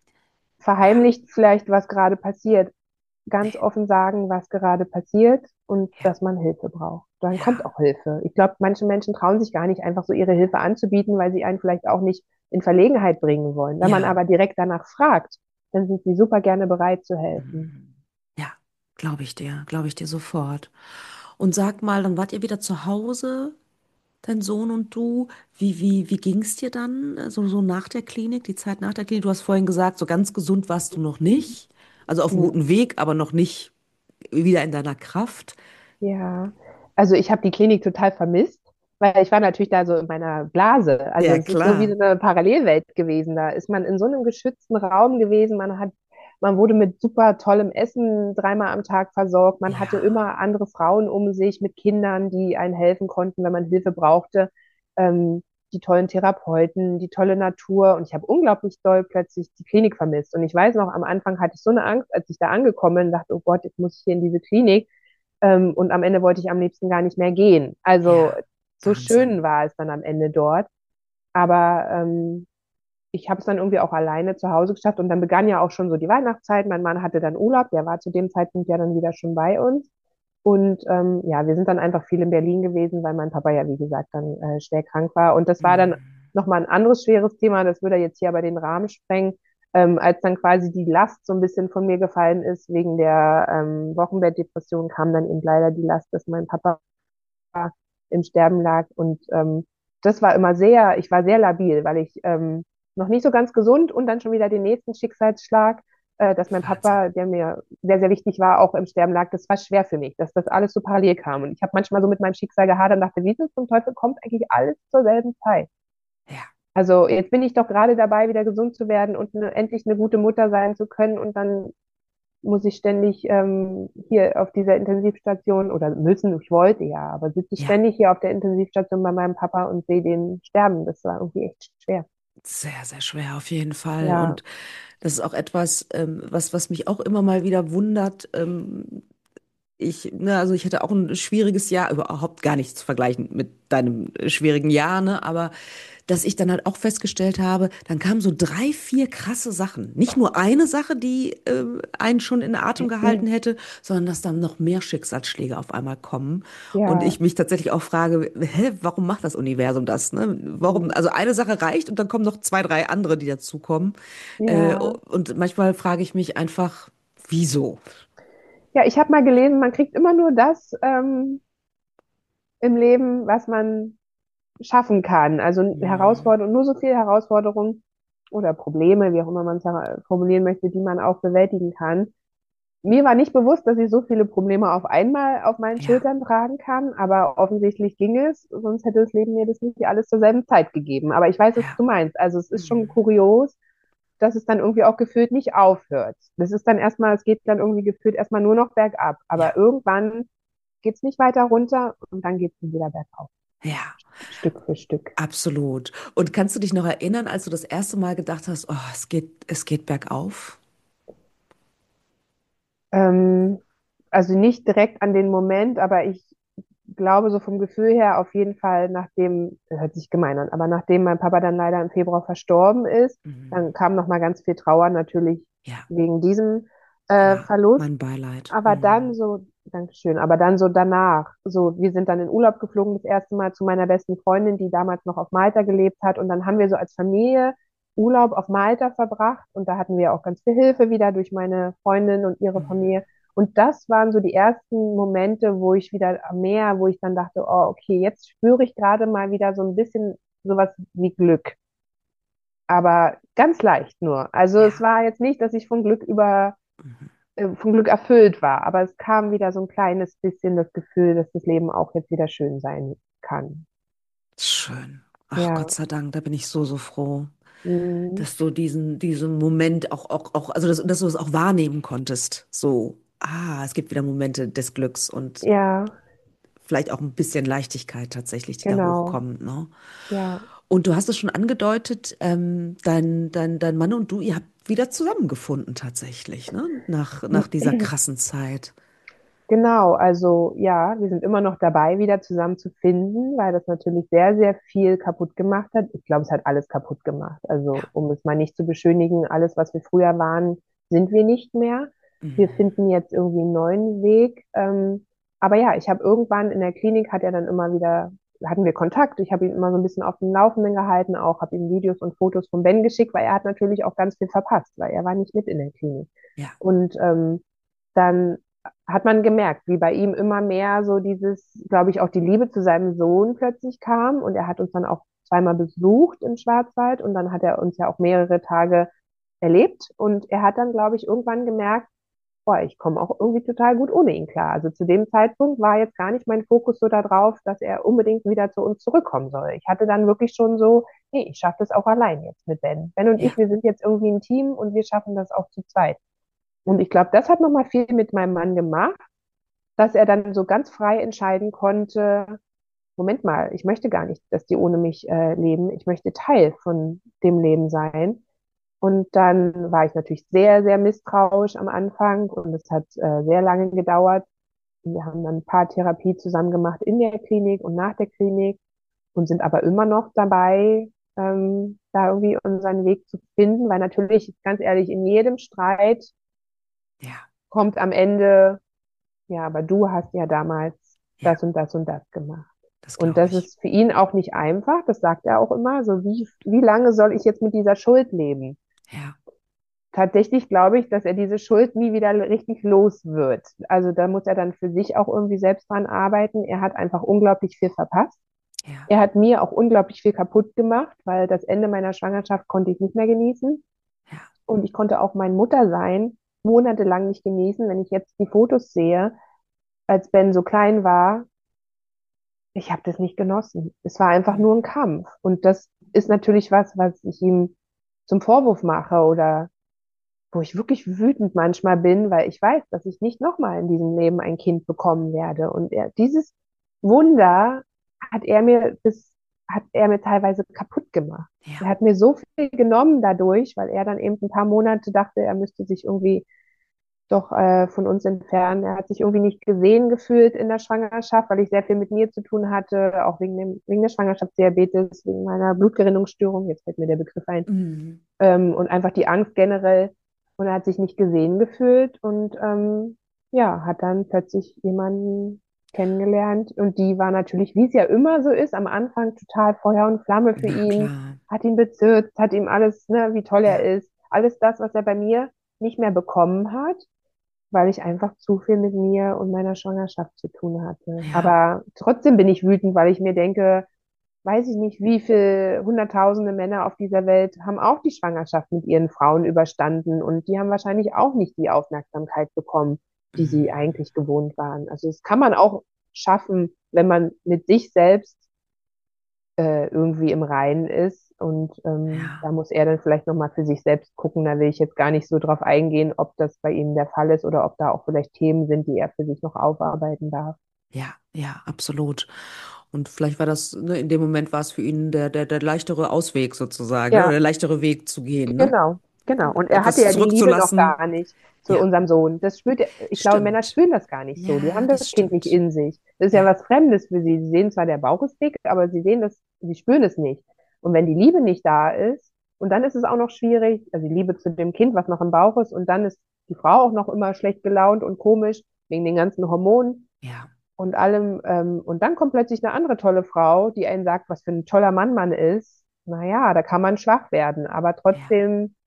ja, verheimlicht vielleicht, was gerade passiert. Ganz nee, offen sagen, was gerade passiert und ja, dass man Hilfe braucht. Dann kommt ja, auch Hilfe. Ich glaube, manche Menschen trauen sich gar nicht einfach so ihre Hilfe anzubieten, weil sie einen vielleicht auch nicht in Verlegenheit bringen wollen. Wenn man ja. aber direkt danach fragt, dann sind sie super gerne bereit zu helfen. Mhm. Ja, glaube ich dir, glaube ich dir sofort. Und sag mal, dann wart ihr wieder zu Hause? Dein Sohn und du, wie, wie, wie ging es dir dann, äh, so, so nach der Klinik, die Zeit nach der Klinik? Du hast vorhin gesagt, so ganz gesund warst du noch nicht. Also auf einem Hm. guten Weg, aber noch nicht wieder in deiner Kraft. Ja, also ich habe die Klinik total vermisst, weil ich war natürlich da so in meiner Blase. Also Ja, es ist so wie klar. so eine Parallelwelt gewesen. Da ist man in so einem geschützten Raum gewesen. Man hat, man wurde mit super tollem Essen dreimal am Tag versorgt. Man hatte Ja, immer andere Frauen um sich mit Kindern, die einen helfen konnten, wenn man Hilfe brauchte. Ähm, die tollen Therapeuten, die tolle Natur. Und ich habe unglaublich doll plötzlich die Klinik vermisst. Und ich weiß noch, am Anfang hatte ich so eine Angst, als ich da angekommen bin, dachte, oh Gott, jetzt muss ich hier in diese Klinik. Ähm, und am Ende wollte ich am liebsten gar nicht mehr gehen. Also ja, so schön Wahnsinn. war es dann am Ende dort. Aber ähm, ich habe es dann irgendwie auch alleine zu Hause geschafft. Und dann begann ja auch schon so die Weihnachtszeit. Mein Mann hatte dann Urlaub, der war zu dem Zeitpunkt ja dann wieder schon bei uns. Und ähm, ja, wir sind dann einfach viel in Berlin gewesen, weil mein Papa ja, wie gesagt, dann äh, schwer krank war. Und das war dann Hm. nochmal ein anderes schweres Thema. Das würde jetzt hier aber den Rahmen sprengen. ähm, als dann quasi die Last so ein bisschen von mir gefallen ist, wegen der ähm, Wochenbettdepression, kam dann eben leider die Last, dass mein Papa im Sterben lag. Und ähm, das war immer sehr, ich war sehr labil, weil ich ähm, noch nicht so ganz gesund und dann schon wieder den nächsten Schicksalsschlag, äh, dass mein Wahnsinn. Papa, der mir sehr, sehr wichtig war, auch im Sterben lag. Das war schwer für mich, dass das alles so parallel kam. Und ich habe manchmal so mit meinem Schicksal gehadert und dachte, wie zum Teufel kommt eigentlich alles zur selben Zeit? Ja, Also jetzt bin ich doch gerade dabei, wieder gesund zu werden und ne, endlich eine gute Mutter sein zu können. Und dann muss ich ständig ähm, hier auf dieser Intensivstation oder müssen, ich wollte ja, aber sitze ich ja. ständig hier auf der Intensivstation bei meinem Papa und sehe den sterben. Das war irgendwie echt schwer. Sehr, sehr schwer auf jeden Fall. Ja, Und das ist auch etwas, ähm, was, was mich auch immer mal wieder wundert. Ähm, ich, ne, also ich hatte auch ein schwieriges Jahr, überhaupt gar nicht zu vergleichen mit deinem äh, schwierigen Jahr, ne? Aber dass ich dann halt auch festgestellt habe, dann kamen so drei, vier krasse Sachen. Nicht nur eine Sache, die äh, einen schon in Atem gehalten hätte, sondern dass dann noch mehr Schicksalsschläge auf einmal kommen. Und ja, ich mich tatsächlich auch frage, hä, warum macht das Universum das? Ne? Warum? mm, Also eine Sache reicht und dann kommen noch zwei, drei andere, die dazukommen. Äh, ja. und manchmal frage ich mich einfach, wieso? Ja, ich habe mal gelesen, man kriegt immer nur das ähm, im Leben, was man schaffen kann. Also Hm, Herausforderungen, nur so viele Herausforderungen oder Probleme, wie auch immer man es formulieren möchte, die man auch bewältigen kann. Mir war nicht bewusst, dass ich so viele Probleme auf einmal auf meinen ja, Schultern tragen kann, aber offensichtlich ging es, sonst hätte das Leben mir das nicht alles zur selben Zeit gegeben. Aber ich weiß, was ja. du meinst. Also es ist schon Hm, kurios, dass es dann irgendwie auch gefühlt nicht aufhört. Das ist dann erstmal, es geht dann irgendwie gefühlt erstmal nur noch bergab. Aber ja, irgendwann geht es nicht weiter runter und dann geht es wieder bergauf, ja. Stück für Stück. Absolut. Und kannst du dich noch erinnern, als du das erste Mal gedacht hast, oh, es geht, es geht bergauf? Ähm, also nicht direkt an den Moment, aber ich glaube, so vom Gefühl her auf jeden Fall, nachdem, das hört sich gemein an, aber nachdem mein Papa dann leider im Februar verstorben ist, Mhm. dann kam noch mal ganz viel Trauer natürlich Ja, wegen diesem äh, ja, Verlust. mein Beileid. Aber dann Mhm. so, Dankeschön, aber dann so danach, so, wir sind dann in Urlaub geflogen das erste Mal zu meiner besten Freundin, die damals noch auf Malta gelebt hat. Und dann haben wir so als Familie Urlaub auf Malta verbracht. Und da hatten wir auch ganz viel Hilfe wieder durch meine Freundin und ihre Mhm. Familie. Und das waren so die ersten Momente, wo ich wieder am Meer, wo ich dann dachte, oh, okay, jetzt spüre ich gerade mal wieder so ein bisschen sowas wie Glück. Aber ganz leicht nur. Also es Ja. war jetzt nicht, dass ich von Glück über Mhm. äh, vom Glück erfüllt war. Aber es kam wieder so ein kleines bisschen das Gefühl, dass das Leben auch jetzt wieder schön sein kann. Schön. Ach, Gott Ja, sei Dank, da bin ich so, so froh, mm, dass du diesen, diesen Moment auch, auch, auch, also dass, dass du es auch wahrnehmen konntest. So, ah, es gibt wieder Momente des Glücks und ja, vielleicht auch ein bisschen Leichtigkeit tatsächlich, die da genau. hochkommt, ne? Ja, Und du hast es schon angedeutet, ähm, dein, dein, dein Mann und du, ihr habt wieder zusammengefunden tatsächlich, ne? Nach, nach dieser krassen Zeit. genau. Also ja, wir sind immer noch dabei, wieder zusammen zu finden, weil das natürlich sehr, sehr viel kaputt gemacht hat. Ich glaube, es hat alles kaputt gemacht. Also Ja. um es mal nicht zu beschönigen, alles, was wir früher waren, sind wir nicht mehr. Wir Mhm. finden jetzt irgendwie einen neuen Weg. Ähm, aber ja, ich habe irgendwann in der Klinik, hat er dann immer wieder, hatten wir Kontakt. Ich habe ihn immer so ein bisschen auf dem Laufenden gehalten, auch habe ihm Videos und Fotos von Ben geschickt, weil er hat natürlich auch ganz viel verpasst, weil er war nicht mit in der Klinik. Ja. Und ähm, dann hat man gemerkt, wie bei ihm immer mehr so dieses, glaube ich, auch die Liebe zu seinem Sohn plötzlich kam. Und er hat uns dann auch zweimal besucht im Schwarzwald und dann hat er uns ja auch mehrere Tage erlebt. Und er hat dann, glaube ich, irgendwann gemerkt, boah, ich komme auch irgendwie total gut ohne ihn klar. Also zu dem Zeitpunkt war jetzt gar nicht mein Fokus so darauf, dass er unbedingt wieder zu uns zurückkommen soll. Ich hatte dann wirklich schon so, nee, ich schaffe das auch allein jetzt mit Ben. Ben und ich, Ja. wir sind jetzt irgendwie ein Team und wir schaffen das auch zu zweit. Und ich glaube, das hat nochmal viel mit meinem Mann gemacht, dass er dann so ganz frei entscheiden konnte, Moment mal, ich möchte gar nicht, dass die ohne mich äh, leben. Ich möchte Teil von dem Leben sein. Und dann war ich natürlich sehr, sehr misstrauisch am Anfang und es hat äh, sehr lange gedauert. Wir haben dann ein paar Therapie zusammen gemacht in der Klinik und nach der Klinik und sind aber immer noch dabei, ähm, da irgendwie unseren Weg zu finden, weil natürlich, ganz ehrlich, in jedem Streit Ja. kommt am Ende, ja, aber du hast ja damals Ja. das und das und das gemacht. Das Und glaube das ich. ist für ihn auch nicht einfach, das sagt er auch immer, so wie, wie lange soll ich jetzt mit dieser Schuld leben? Ja. tatsächlich glaube ich, dass er diese Schuld nie wieder richtig los wird. Also da muss er dann für sich auch irgendwie selbst dran arbeiten. Er hat einfach unglaublich viel verpasst. Ja, Er hat mir auch unglaublich viel kaputt gemacht, weil das Ende meiner Schwangerschaft konnte ich nicht mehr genießen. ja, Und ich konnte auch mein Muttersein monatelang nicht genießen. Wenn ich jetzt die Fotos sehe, als Ben so klein war, ich habe das nicht genossen. Es war einfach nur ein Kampf. Und das ist natürlich was, was ich ihm zum Vorwurf mache oder wo ich wirklich wütend manchmal bin, weil ich weiß, dass ich nicht nochmal in diesem Leben ein Kind bekommen werde. Und er, dieses Wunder hat er mir bis, hat er mir teilweise kaputt gemacht. Er ja. hat mir so viel genommen dadurch, weil er dann eben ein paar Monate dachte, er müsste sich irgendwie doch äh, von uns entfernen. Er hat sich irgendwie nicht gesehen gefühlt in der Schwangerschaft, weil ich sehr viel mit mir zu tun hatte, auch wegen dem, wegen der Schwangerschaftsdiabetes, wegen meiner Blutgerinnungsstörung. Jetzt fällt mir der Begriff ein. Mhm. Ähm, und einfach die Angst generell. Und er hat sich nicht gesehen gefühlt und ähm, ja, hat dann plötzlich jemanden kennengelernt. Und die war natürlich, wie es ja immer so ist, am Anfang total Feuer und Flamme für Na ihn, klar. hat ihn bezirzt, hat ihm alles, ne, wie toll er Ja, ist. Alles das, was er bei mir nicht mehr bekommen hat, weil ich einfach zu viel mit mir und meiner Schwangerschaft zu tun hatte. ja. Aber trotzdem bin ich wütend, weil ich mir denke, weiß ich nicht, wie viele hunderttausende Männer auf dieser Welt haben auch die Schwangerschaft mit ihren Frauen überstanden und die haben wahrscheinlich auch nicht die Aufmerksamkeit bekommen, die sie Mhm. eigentlich gewohnt waren. Also das kann man auch schaffen, wenn man mit sich selbst äh, irgendwie im Reinen ist. Und ähm, da Ja. muss er dann vielleicht nochmal für sich selbst gucken. Da will ich jetzt gar nicht so drauf eingehen, ob das bei ihm der Fall ist oder ob da auch vielleicht Themen sind, die er für sich noch aufarbeiten darf. Ja, ja, absolut. Und vielleicht war das, ne, in dem Moment war es für ihn der, der, der leichtere Ausweg sozusagen, ne, oder Ja, der leichtere Weg zu gehen, ne? genau, genau. Und er hatte Etwas ja die Liebe noch zurückzulassen. gar nicht zu Ja, unserem Sohn. Das spürt, er- ich glaube, Männer stimmt. spüren das gar nicht so. Die Ja, haben das das Kind nicht stimmt. in sich. Das ist ja Ja, was Fremdes für sie. Sie sehen zwar, der Bauch ist dick, aber sie sehen das, sie spüren es nicht. Und wenn die Liebe nicht da ist, und dann ist es auch noch schwierig, also die Liebe zu dem Kind, was noch im Bauch ist, und dann ist die Frau auch noch immer schlecht gelaunt und komisch wegen den ganzen Hormonen ja, und allem. Ähm, und dann kommt plötzlich eine andere tolle Frau, die einen sagt, was für ein toller Mann man ist. Naja, da kann man schwach werden, aber ja, trotzdem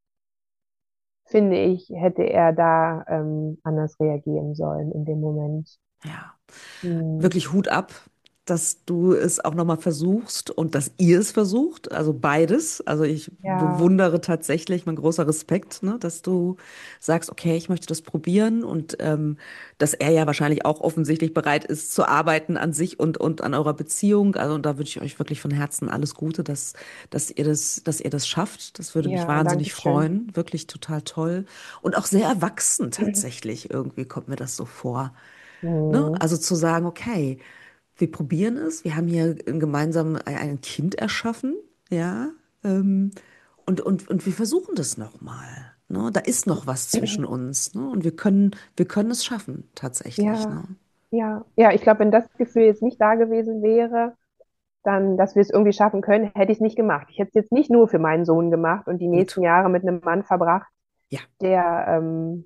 finde ich, hätte er da ähm, anders reagieren sollen in dem Moment. ja. Hm. Wirklich Hut ab, dass du es auch nochmal versuchst und dass ihr es versucht, also beides. Also ich Ja, bewundere tatsächlich, mein großer Respekt, ne, dass du sagst, okay, ich möchte das probieren und ähm, dass er ja wahrscheinlich auch offensichtlich bereit ist zu arbeiten an sich und, und an eurer Beziehung. Also und da wünsche ich euch wirklich von Herzen alles Gute, dass, dass ihr das, dass ihr das schafft. Das würde mich ja, danke wahnsinnig schön. freuen. Wirklich total toll. Und auch sehr erwachsen tatsächlich. Irgendwie kommt mir das so vor. Ne? Hm. Also zu sagen, okay, wir probieren es, wir haben hier gemeinsam ein ein Kind erschaffen, ja, ähm, und, und, und wir versuchen das nochmal. Ne? Da ist noch was zwischen uns, ne? Und wir können, wir können es schaffen, tatsächlich, Ja, ne? ja, ja, ich glaube, wenn das Gefühl jetzt nicht da gewesen wäre, dann, dass wir es irgendwie schaffen können, hätte ich es nicht gemacht. Ich hätte es jetzt nicht nur für meinen Sohn gemacht und die Gut. nächsten Jahre mit einem Mann verbracht, Ja, der, ähm,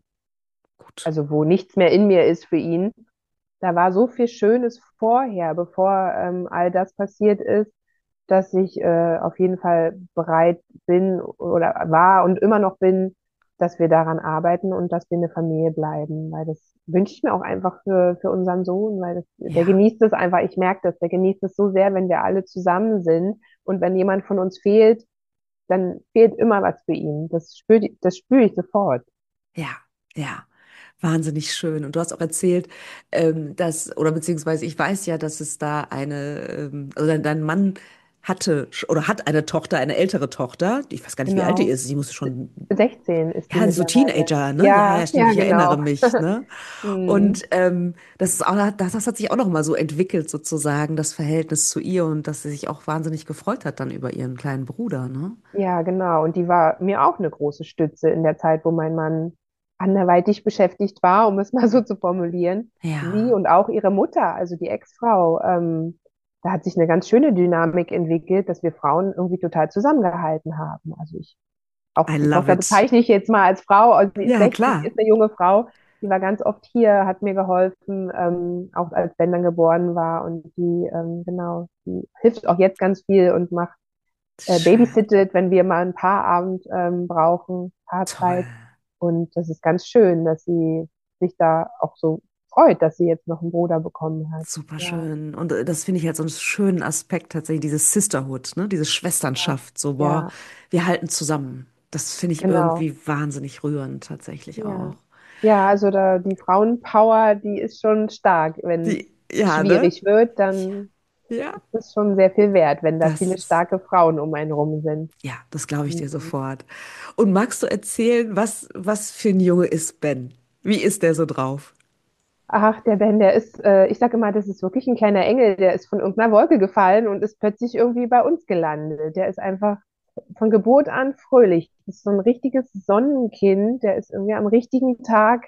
gut. also wo nichts mehr in mir ist für ihn. Da war so viel Schönes vorher, bevor ähm, all das passiert ist, dass ich äh, auf jeden Fall bereit bin oder war und immer noch bin, dass wir daran arbeiten und dass wir eine Familie bleiben, weil das wünsche ich mir auch einfach für, für unseren Sohn, weil das, der Ja, genießt es einfach, ich merke das, der genießt es so sehr, wenn wir alle zusammen sind und wenn jemand von uns fehlt, dann fehlt immer was für ihn. Das spüre das spüre ich sofort. ja, ja. Wahnsinnig schön. Und du hast auch erzählt, ähm, dass, oder beziehungsweise ich weiß ja, dass es da eine, ähm, also dein, dein Mann hatte sch- oder hat eine Tochter, eine ältere Tochter. Ich weiß gar nicht, wie alt die Genau. ist. Sie muss schon, sechzehn ist die ja, so mittlerweile. Teenager, ne? Ja, Ja, ja, stimmt. ja, Ich erinnere genau. mich, ne? Hm. Und ähm, das ist auch, das, das hat sich auch noch mal so entwickelt, sozusagen, das Verhältnis zu ihr und dass sie sich auch wahnsinnig gefreut hat dann über ihren kleinen Bruder, ne? Ja, genau. Und die war mir auch eine große Stütze in der Zeit, wo mein Mann anderweitig beschäftigt war, um es mal so zu formulieren. Sie Ja, und auch ihre Mutter, also die Ex-Frau, ähm, da hat sich eine ganz schöne Dynamik entwickelt, dass wir Frauen irgendwie total zusammengehalten haben. Also ich, auch I die love Tochter it. bezeichne ich jetzt mal als Frau, also sie ist Ja, sechzig, klar. ist eine junge Frau, die war ganz oft hier, hat mir geholfen, ähm, auch als Ben dann geboren war und die, ähm, genau, die hilft auch jetzt ganz viel und macht äh, Schön. babysittet, wenn wir mal ein Paarabend ähm, brauchen, Toll. Paarzeit. Und das ist ganz schön, dass sie sich da auch so freut, dass sie jetzt noch einen Bruder bekommen hat. Super Ja, schön. Und äh, das finde ich halt so einen schönen Aspekt tatsächlich, dieses Sisterhood, ne? Diese ja, Schwesternschaft. So, boah, ja, wir halten zusammen. Das finde ich genau. irgendwie wahnsinnig rührend tatsächlich Ja. auch. Ja, also da die Frauenpower, die ist schon stark. Wenn Die, ja, ne? schwierig wird, dann Ja. ist es schon sehr viel wert, wenn da Das viele ist, starke Frauen um einen rum sind. ja, das glaube ich dir Mhm. sofort. Und magst du erzählen, was, was für ein Junge ist Ben? Wie ist der so drauf? Ach, der Ben, der ist, äh, ich sage immer, das ist wirklich ein kleiner Engel, der ist von irgendeiner Wolke gefallen und ist plötzlich irgendwie bei uns gelandet. Der ist einfach von Geburt an fröhlich. Das ist so ein richtiges Sonnenkind, der ist irgendwie am richtigen Tag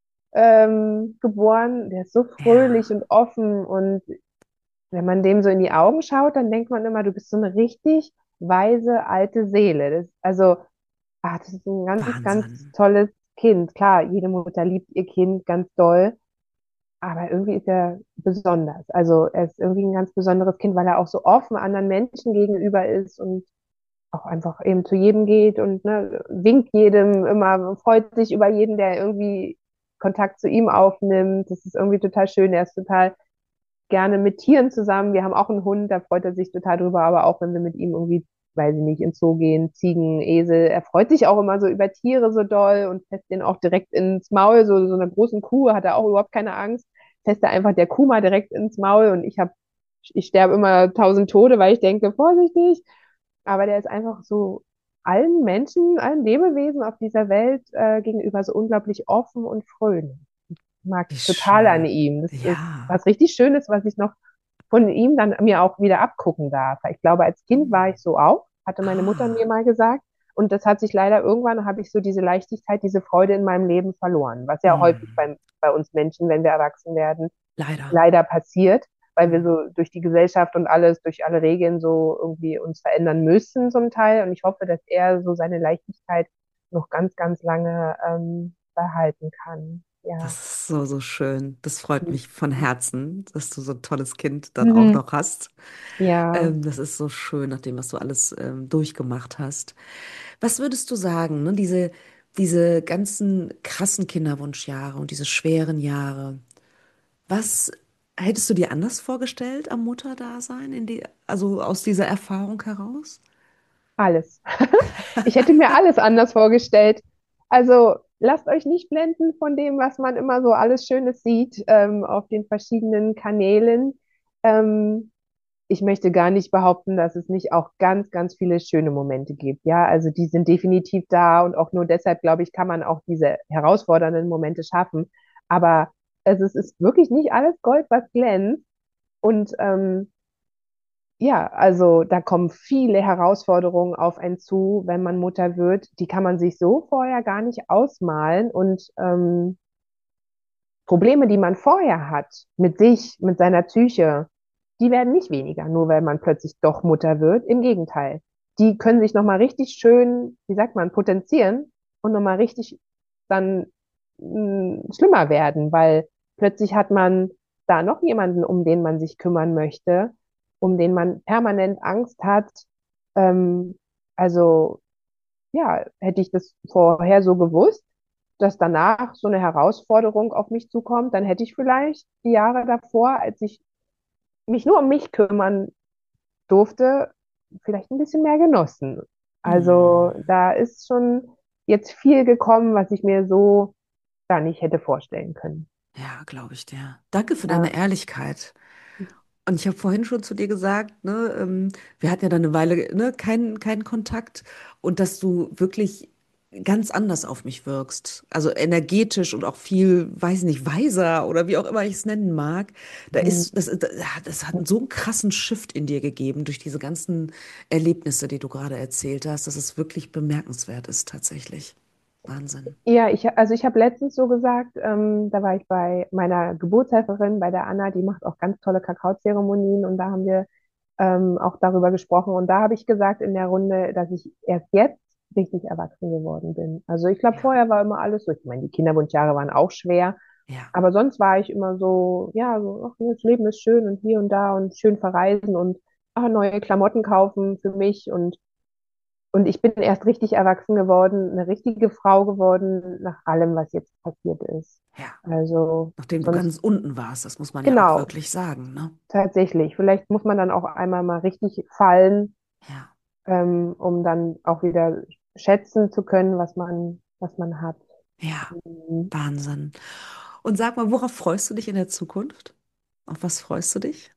ähm, geboren. Der ist so fröhlich Ja, und offen und wenn man dem so in die Augen schaut, dann denkt man immer, du bist so eine richtig weise alte Seele. Das, also, ah, das ist ein ganz, ganz Wahnsinn. tolles Kind. Klar, jede Mutter liebt ihr Kind ganz doll, aber irgendwie ist er besonders. Also er ist irgendwie ein ganz besonderes Kind, weil er auch so offen anderen Menschen gegenüber ist und auch einfach eben zu jedem geht und ne, winkt jedem immer, freut sich über jeden, der irgendwie Kontakt zu ihm aufnimmt. Das ist irgendwie total schön. Er ist total gerne mit Tieren zusammen. Wir haben auch einen Hund, da freut er sich total drüber, aber auch wenn wir mit ihm irgendwie, weiß ich nicht, ins Zoo gehen, Ziegen, Esel, er freut sich auch immer so über Tiere so doll und fässt den auch direkt ins Maul, so, so einer großen Kuh hat er auch überhaupt keine Angst, fässt er einfach der Kuh mal direkt ins Maul und ich habe, ich sterbe immer tausend Tode, weil ich denke, vorsichtig, aber der ist einfach so allen Menschen, allen Lebewesen auf dieser Welt äh, gegenüber so unglaublich offen und fröhlich. Mag Wie ich total an schön. ihm. Das ist Ja. was richtig Schönes, was ich noch von ihm dann mir auch wieder abgucken darf. Ich glaube, als Kind war Mm. ich so auch, hatte meine Mutter mir Ah, mal gesagt. Und das hat sich leider irgendwann, habe ich so diese Leichtigkeit, diese Freude in meinem Leben verloren, was ja häufig mm. bei, bei uns Menschen, wenn wir erwachsen werden, Leider. leider passiert, weil wir Mm. so durch die Gesellschaft und alles, durch alle Regeln so irgendwie uns verändern müssen zum Teil. Und ich hoffe, dass er so seine Leichtigkeit noch ganz, ganz lange ähm, behalten kann. Ja. Das ist so, so schön. Das freut mich von Herzen, dass du so ein tolles Kind dann auch Mhm. noch hast. Ja, Ähm, das ist so schön, nachdem, was du alles ähm, durchgemacht hast. Was würdest du sagen, ne? Diese, diese ganzen krassen Kinderwunschjahre und diese schweren Jahre, was hättest du dir anders vorgestellt am Mutterdasein, in die, also aus dieser Erfahrung heraus? alles. Ich hätte mir alles anders vorgestellt. Also lasst euch nicht blenden von dem, was man immer so alles Schönes sieht ähm, auf den verschiedenen Kanälen. Ähm, ich möchte gar nicht behaupten, dass es nicht auch ganz, ganz viele schöne Momente gibt. Ja, also die sind definitiv da und auch nur deshalb, glaube ich, kann man auch diese herausfordernden Momente schaffen. Aber es ist, ist wirklich nicht alles Gold, was glänzt. Und ähm, ja, also da kommen viele Herausforderungen auf einen zu, wenn man Mutter wird. Die kann man sich so vorher gar nicht ausmalen. Und ähm, Probleme, die man vorher hat, mit sich, mit seiner Psyche, die werden nicht weniger, nur weil man plötzlich doch Mutter wird. Im Gegenteil. Die können sich nochmal richtig schön, wie sagt man, potenzieren und nochmal richtig dann mh, schlimmer werden, weil plötzlich hat man da noch jemanden, um den man sich kümmern möchte, um den man permanent Angst hat. Ähm, also ja, hätte ich das vorher so gewusst, dass danach so eine Herausforderung auf mich zukommt, dann hätte ich vielleicht die Jahre davor, als ich mich nur um mich kümmern durfte, vielleicht ein bisschen mehr genossen. Also Hm. da ist schon jetzt viel gekommen, was ich mir so gar nicht hätte vorstellen können. Ja, glaube ich dir. Danke für Ja. deine Ehrlichkeit. Und ich habe vorhin schon zu dir gesagt, ne, ähm, wir hatten ja dann eine Weile, ne, keinen keinen Kontakt und dass du wirklich ganz anders auf mich wirkst. Also energetisch und auch viel, weiß nicht, weiser oder wie auch immer ich es nennen mag. Da ist, das, das, das hat so einen krassen Shift in dir gegeben durch diese ganzen Erlebnisse, die du gerade erzählt hast, dass es wirklich bemerkenswert ist, tatsächlich. Wahnsinn. Ja, ich, also ich habe letztens so gesagt, ähm, da war ich bei meiner Geburtshelferin, bei der Anna, die macht auch ganz tolle Kakaozeremonien und da haben wir ähm, auch darüber gesprochen und da habe ich gesagt in der Runde, dass ich erst jetzt richtig erwachsen geworden bin. Also ich glaube, Ja, vorher war immer alles so, ich meine, die Kinderwunschjahre waren auch schwer, ja. aber sonst war ich immer so, ja, so, ach, das Leben ist schön und hier und da und schön verreisen und ach, neue Klamotten kaufen für mich und Und ich bin erst richtig erwachsen geworden, eine richtige Frau geworden, nach allem, was jetzt passiert ist. Ja. Also, Nachdem du sonst, ganz unten warst, das muss man ja auch genau, wirklich sagen, ne? tatsächlich. Vielleicht muss man dann auch einmal mal richtig fallen, Ja, ähm, um dann auch wieder schätzen zu können, was man, was man hat. ja, Mhm. Wahnsinn. Und sag mal, worauf freust du dich in der Zukunft? Auf was freust du dich?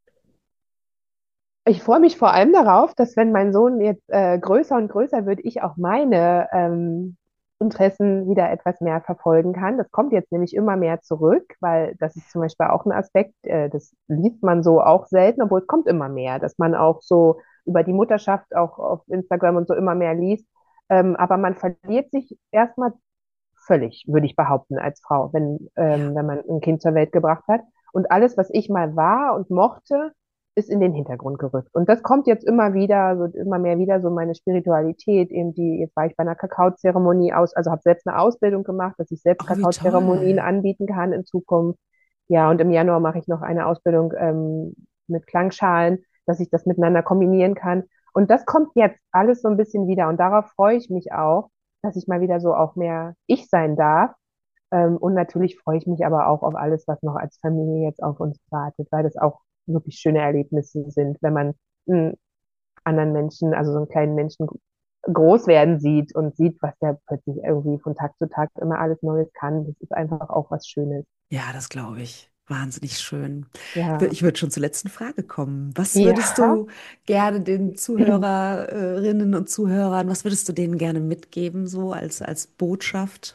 Ich freue mich vor allem darauf, dass wenn mein Sohn jetzt äh, größer und größer wird, ich auch meine ähm, Interessen wieder etwas mehr verfolgen kann. Das kommt jetzt nämlich immer mehr zurück, weil das ist zum Beispiel auch ein Aspekt, äh, das liest man so auch selten, obwohl es kommt immer mehr, dass man auch so über die Mutterschaft auch auf Instagram und so immer mehr liest. Ähm, aber man verliert sich erstmal völlig, würde ich behaupten, als Frau, wenn, Ja, ähm, wenn man ein Kind zur Welt gebracht hat. Und alles, was ich mal war und mochte, ist in den Hintergrund gerückt. Und das kommt jetzt immer wieder, so immer mehr wieder, so meine Spiritualität, eben die, jetzt war ich bei einer Kakaozeremonie aus, also habe selbst eine Ausbildung gemacht, dass ich selbst oh, wie Kakaozeremonien toll. anbieten kann in Zukunft. Ja, und im Januar mache ich noch eine Ausbildung ähm, mit Klangschalen, dass ich das miteinander kombinieren kann. Und das kommt jetzt alles so ein bisschen wieder. Und darauf freue ich mich auch, dass ich mal wieder so auch mehr ich sein darf. Ähm, und natürlich freue ich mich aber auch auf alles, was noch als Familie jetzt auf uns wartet, weil das auch wirklich schöne Erlebnisse sind, wenn man einen anderen Menschen, also so einen kleinen Menschen groß werden sieht und sieht, was der plötzlich irgendwie von Tag zu Tag immer alles Neues kann. Das ist einfach auch was Schönes. Ja, das glaube ich. Wahnsinnig schön. Ja, Ich würde schon zur letzten Frage kommen. Was würdest ja. du gerne den Zuhörerinnen und Zuhörern, was würdest du denen gerne mitgeben, so als, als Botschaft?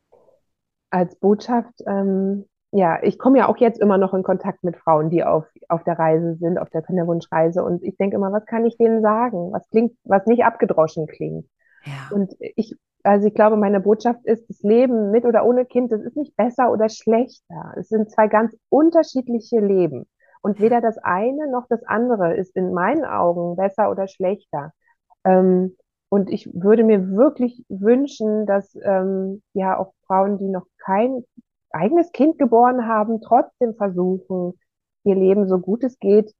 Als Botschaft, ähm, ja, ich komme ja auch jetzt immer noch in Kontakt mit Frauen, die auf, auf der Reise sind, auf der Kinderwunschreise. Und ich denke immer, was kann ich denen sagen? Was klingt, was nicht abgedroschen klingt? Ja, Und ich, also ich glaube, meine Botschaft ist, das Leben mit oder ohne Kind, das ist nicht besser oder schlechter. Es sind zwei ganz unterschiedliche Leben. Und ja, weder das eine noch das andere ist in meinen Augen besser oder schlechter. Ähm, und ich würde mir wirklich wünschen, dass ähm, ja auch Frauen, die noch kein eigenes Kind geboren haben, trotzdem versuchen, ihr Leben so gut es geht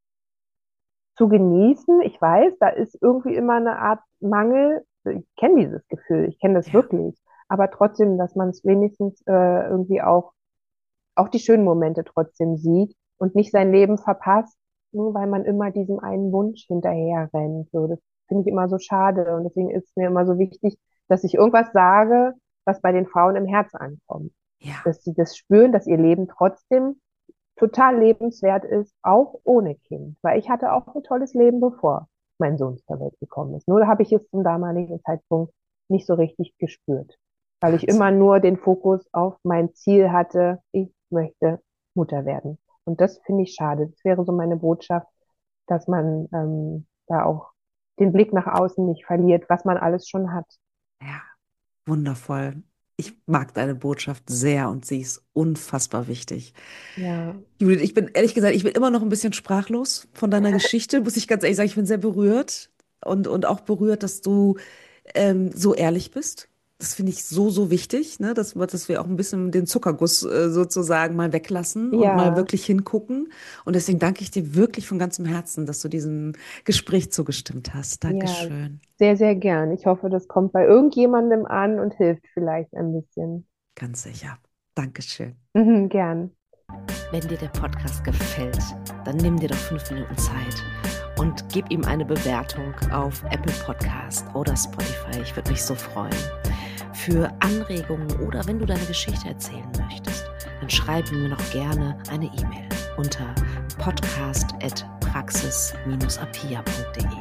zu genießen. Ich weiß, da ist irgendwie immer eine Art Mangel. Ich kenne dieses Gefühl, ich kenne das ja, wirklich. Aber trotzdem, dass man es wenigstens äh, irgendwie auch, auch die schönen Momente trotzdem sieht und nicht sein Leben verpasst, nur weil man immer diesem einen Wunsch hinterher rennt. So, das finde ich immer so schade. Und deswegen ist es mir immer so wichtig, dass ich irgendwas sage, was bei den Frauen im Herz ankommt. ja. Dass sie das spüren, dass ihr Leben trotzdem total lebenswert ist, auch ohne Kind. Weil ich hatte auch ein tolles Leben, bevor mein Sohn zur Welt gekommen ist. Nur habe ich es zum damaligen Zeitpunkt nicht so richtig gespürt, weil ich immer Wahnsinn. nur den Fokus auf mein Ziel hatte, ich möchte Mutter werden. Und das finde ich schade. Das wäre so meine Botschaft, dass man ähm, da auch den Blick nach außen nicht verliert, was man alles schon hat. Ja, wundervoll. Ich mag deine Botschaft sehr und sie ist unfassbar wichtig. Ja, Judith, ich bin ehrlich gesagt, ich bin immer noch ein bisschen sprachlos von deiner Geschichte, muss ich ganz ehrlich sagen. Ich bin sehr berührt und, und auch berührt, dass du ähm, so ehrlich bist. Das finde ich so, so wichtig, ne? Dass, wir- dass wir auch ein bisschen den Zuckerguss äh, sozusagen mal weglassen und mal ja, wirklich hingucken. Und deswegen danke ich dir wirklich von ganzem Herzen, dass du diesem Gespräch zugestimmt hast. ja, Dankeschön. sehr, sehr gern. Ich hoffe, das kommt bei irgendjemandem an und hilft vielleicht ein bisschen. Ganz sicher. Dankeschön. Mhm, gern. Wenn dir der Podcast gefällt, dann nimm dir doch fünf Minuten Zeit und gib ihm eine Bewertung auf Apple Podcast oder Spotify. Ich würde mich so freuen. Für Anregungen oder wenn du deine Geschichte erzählen möchtest, dann schreib mir noch gerne eine E-Mail unter podcast at praxis apia punkt de.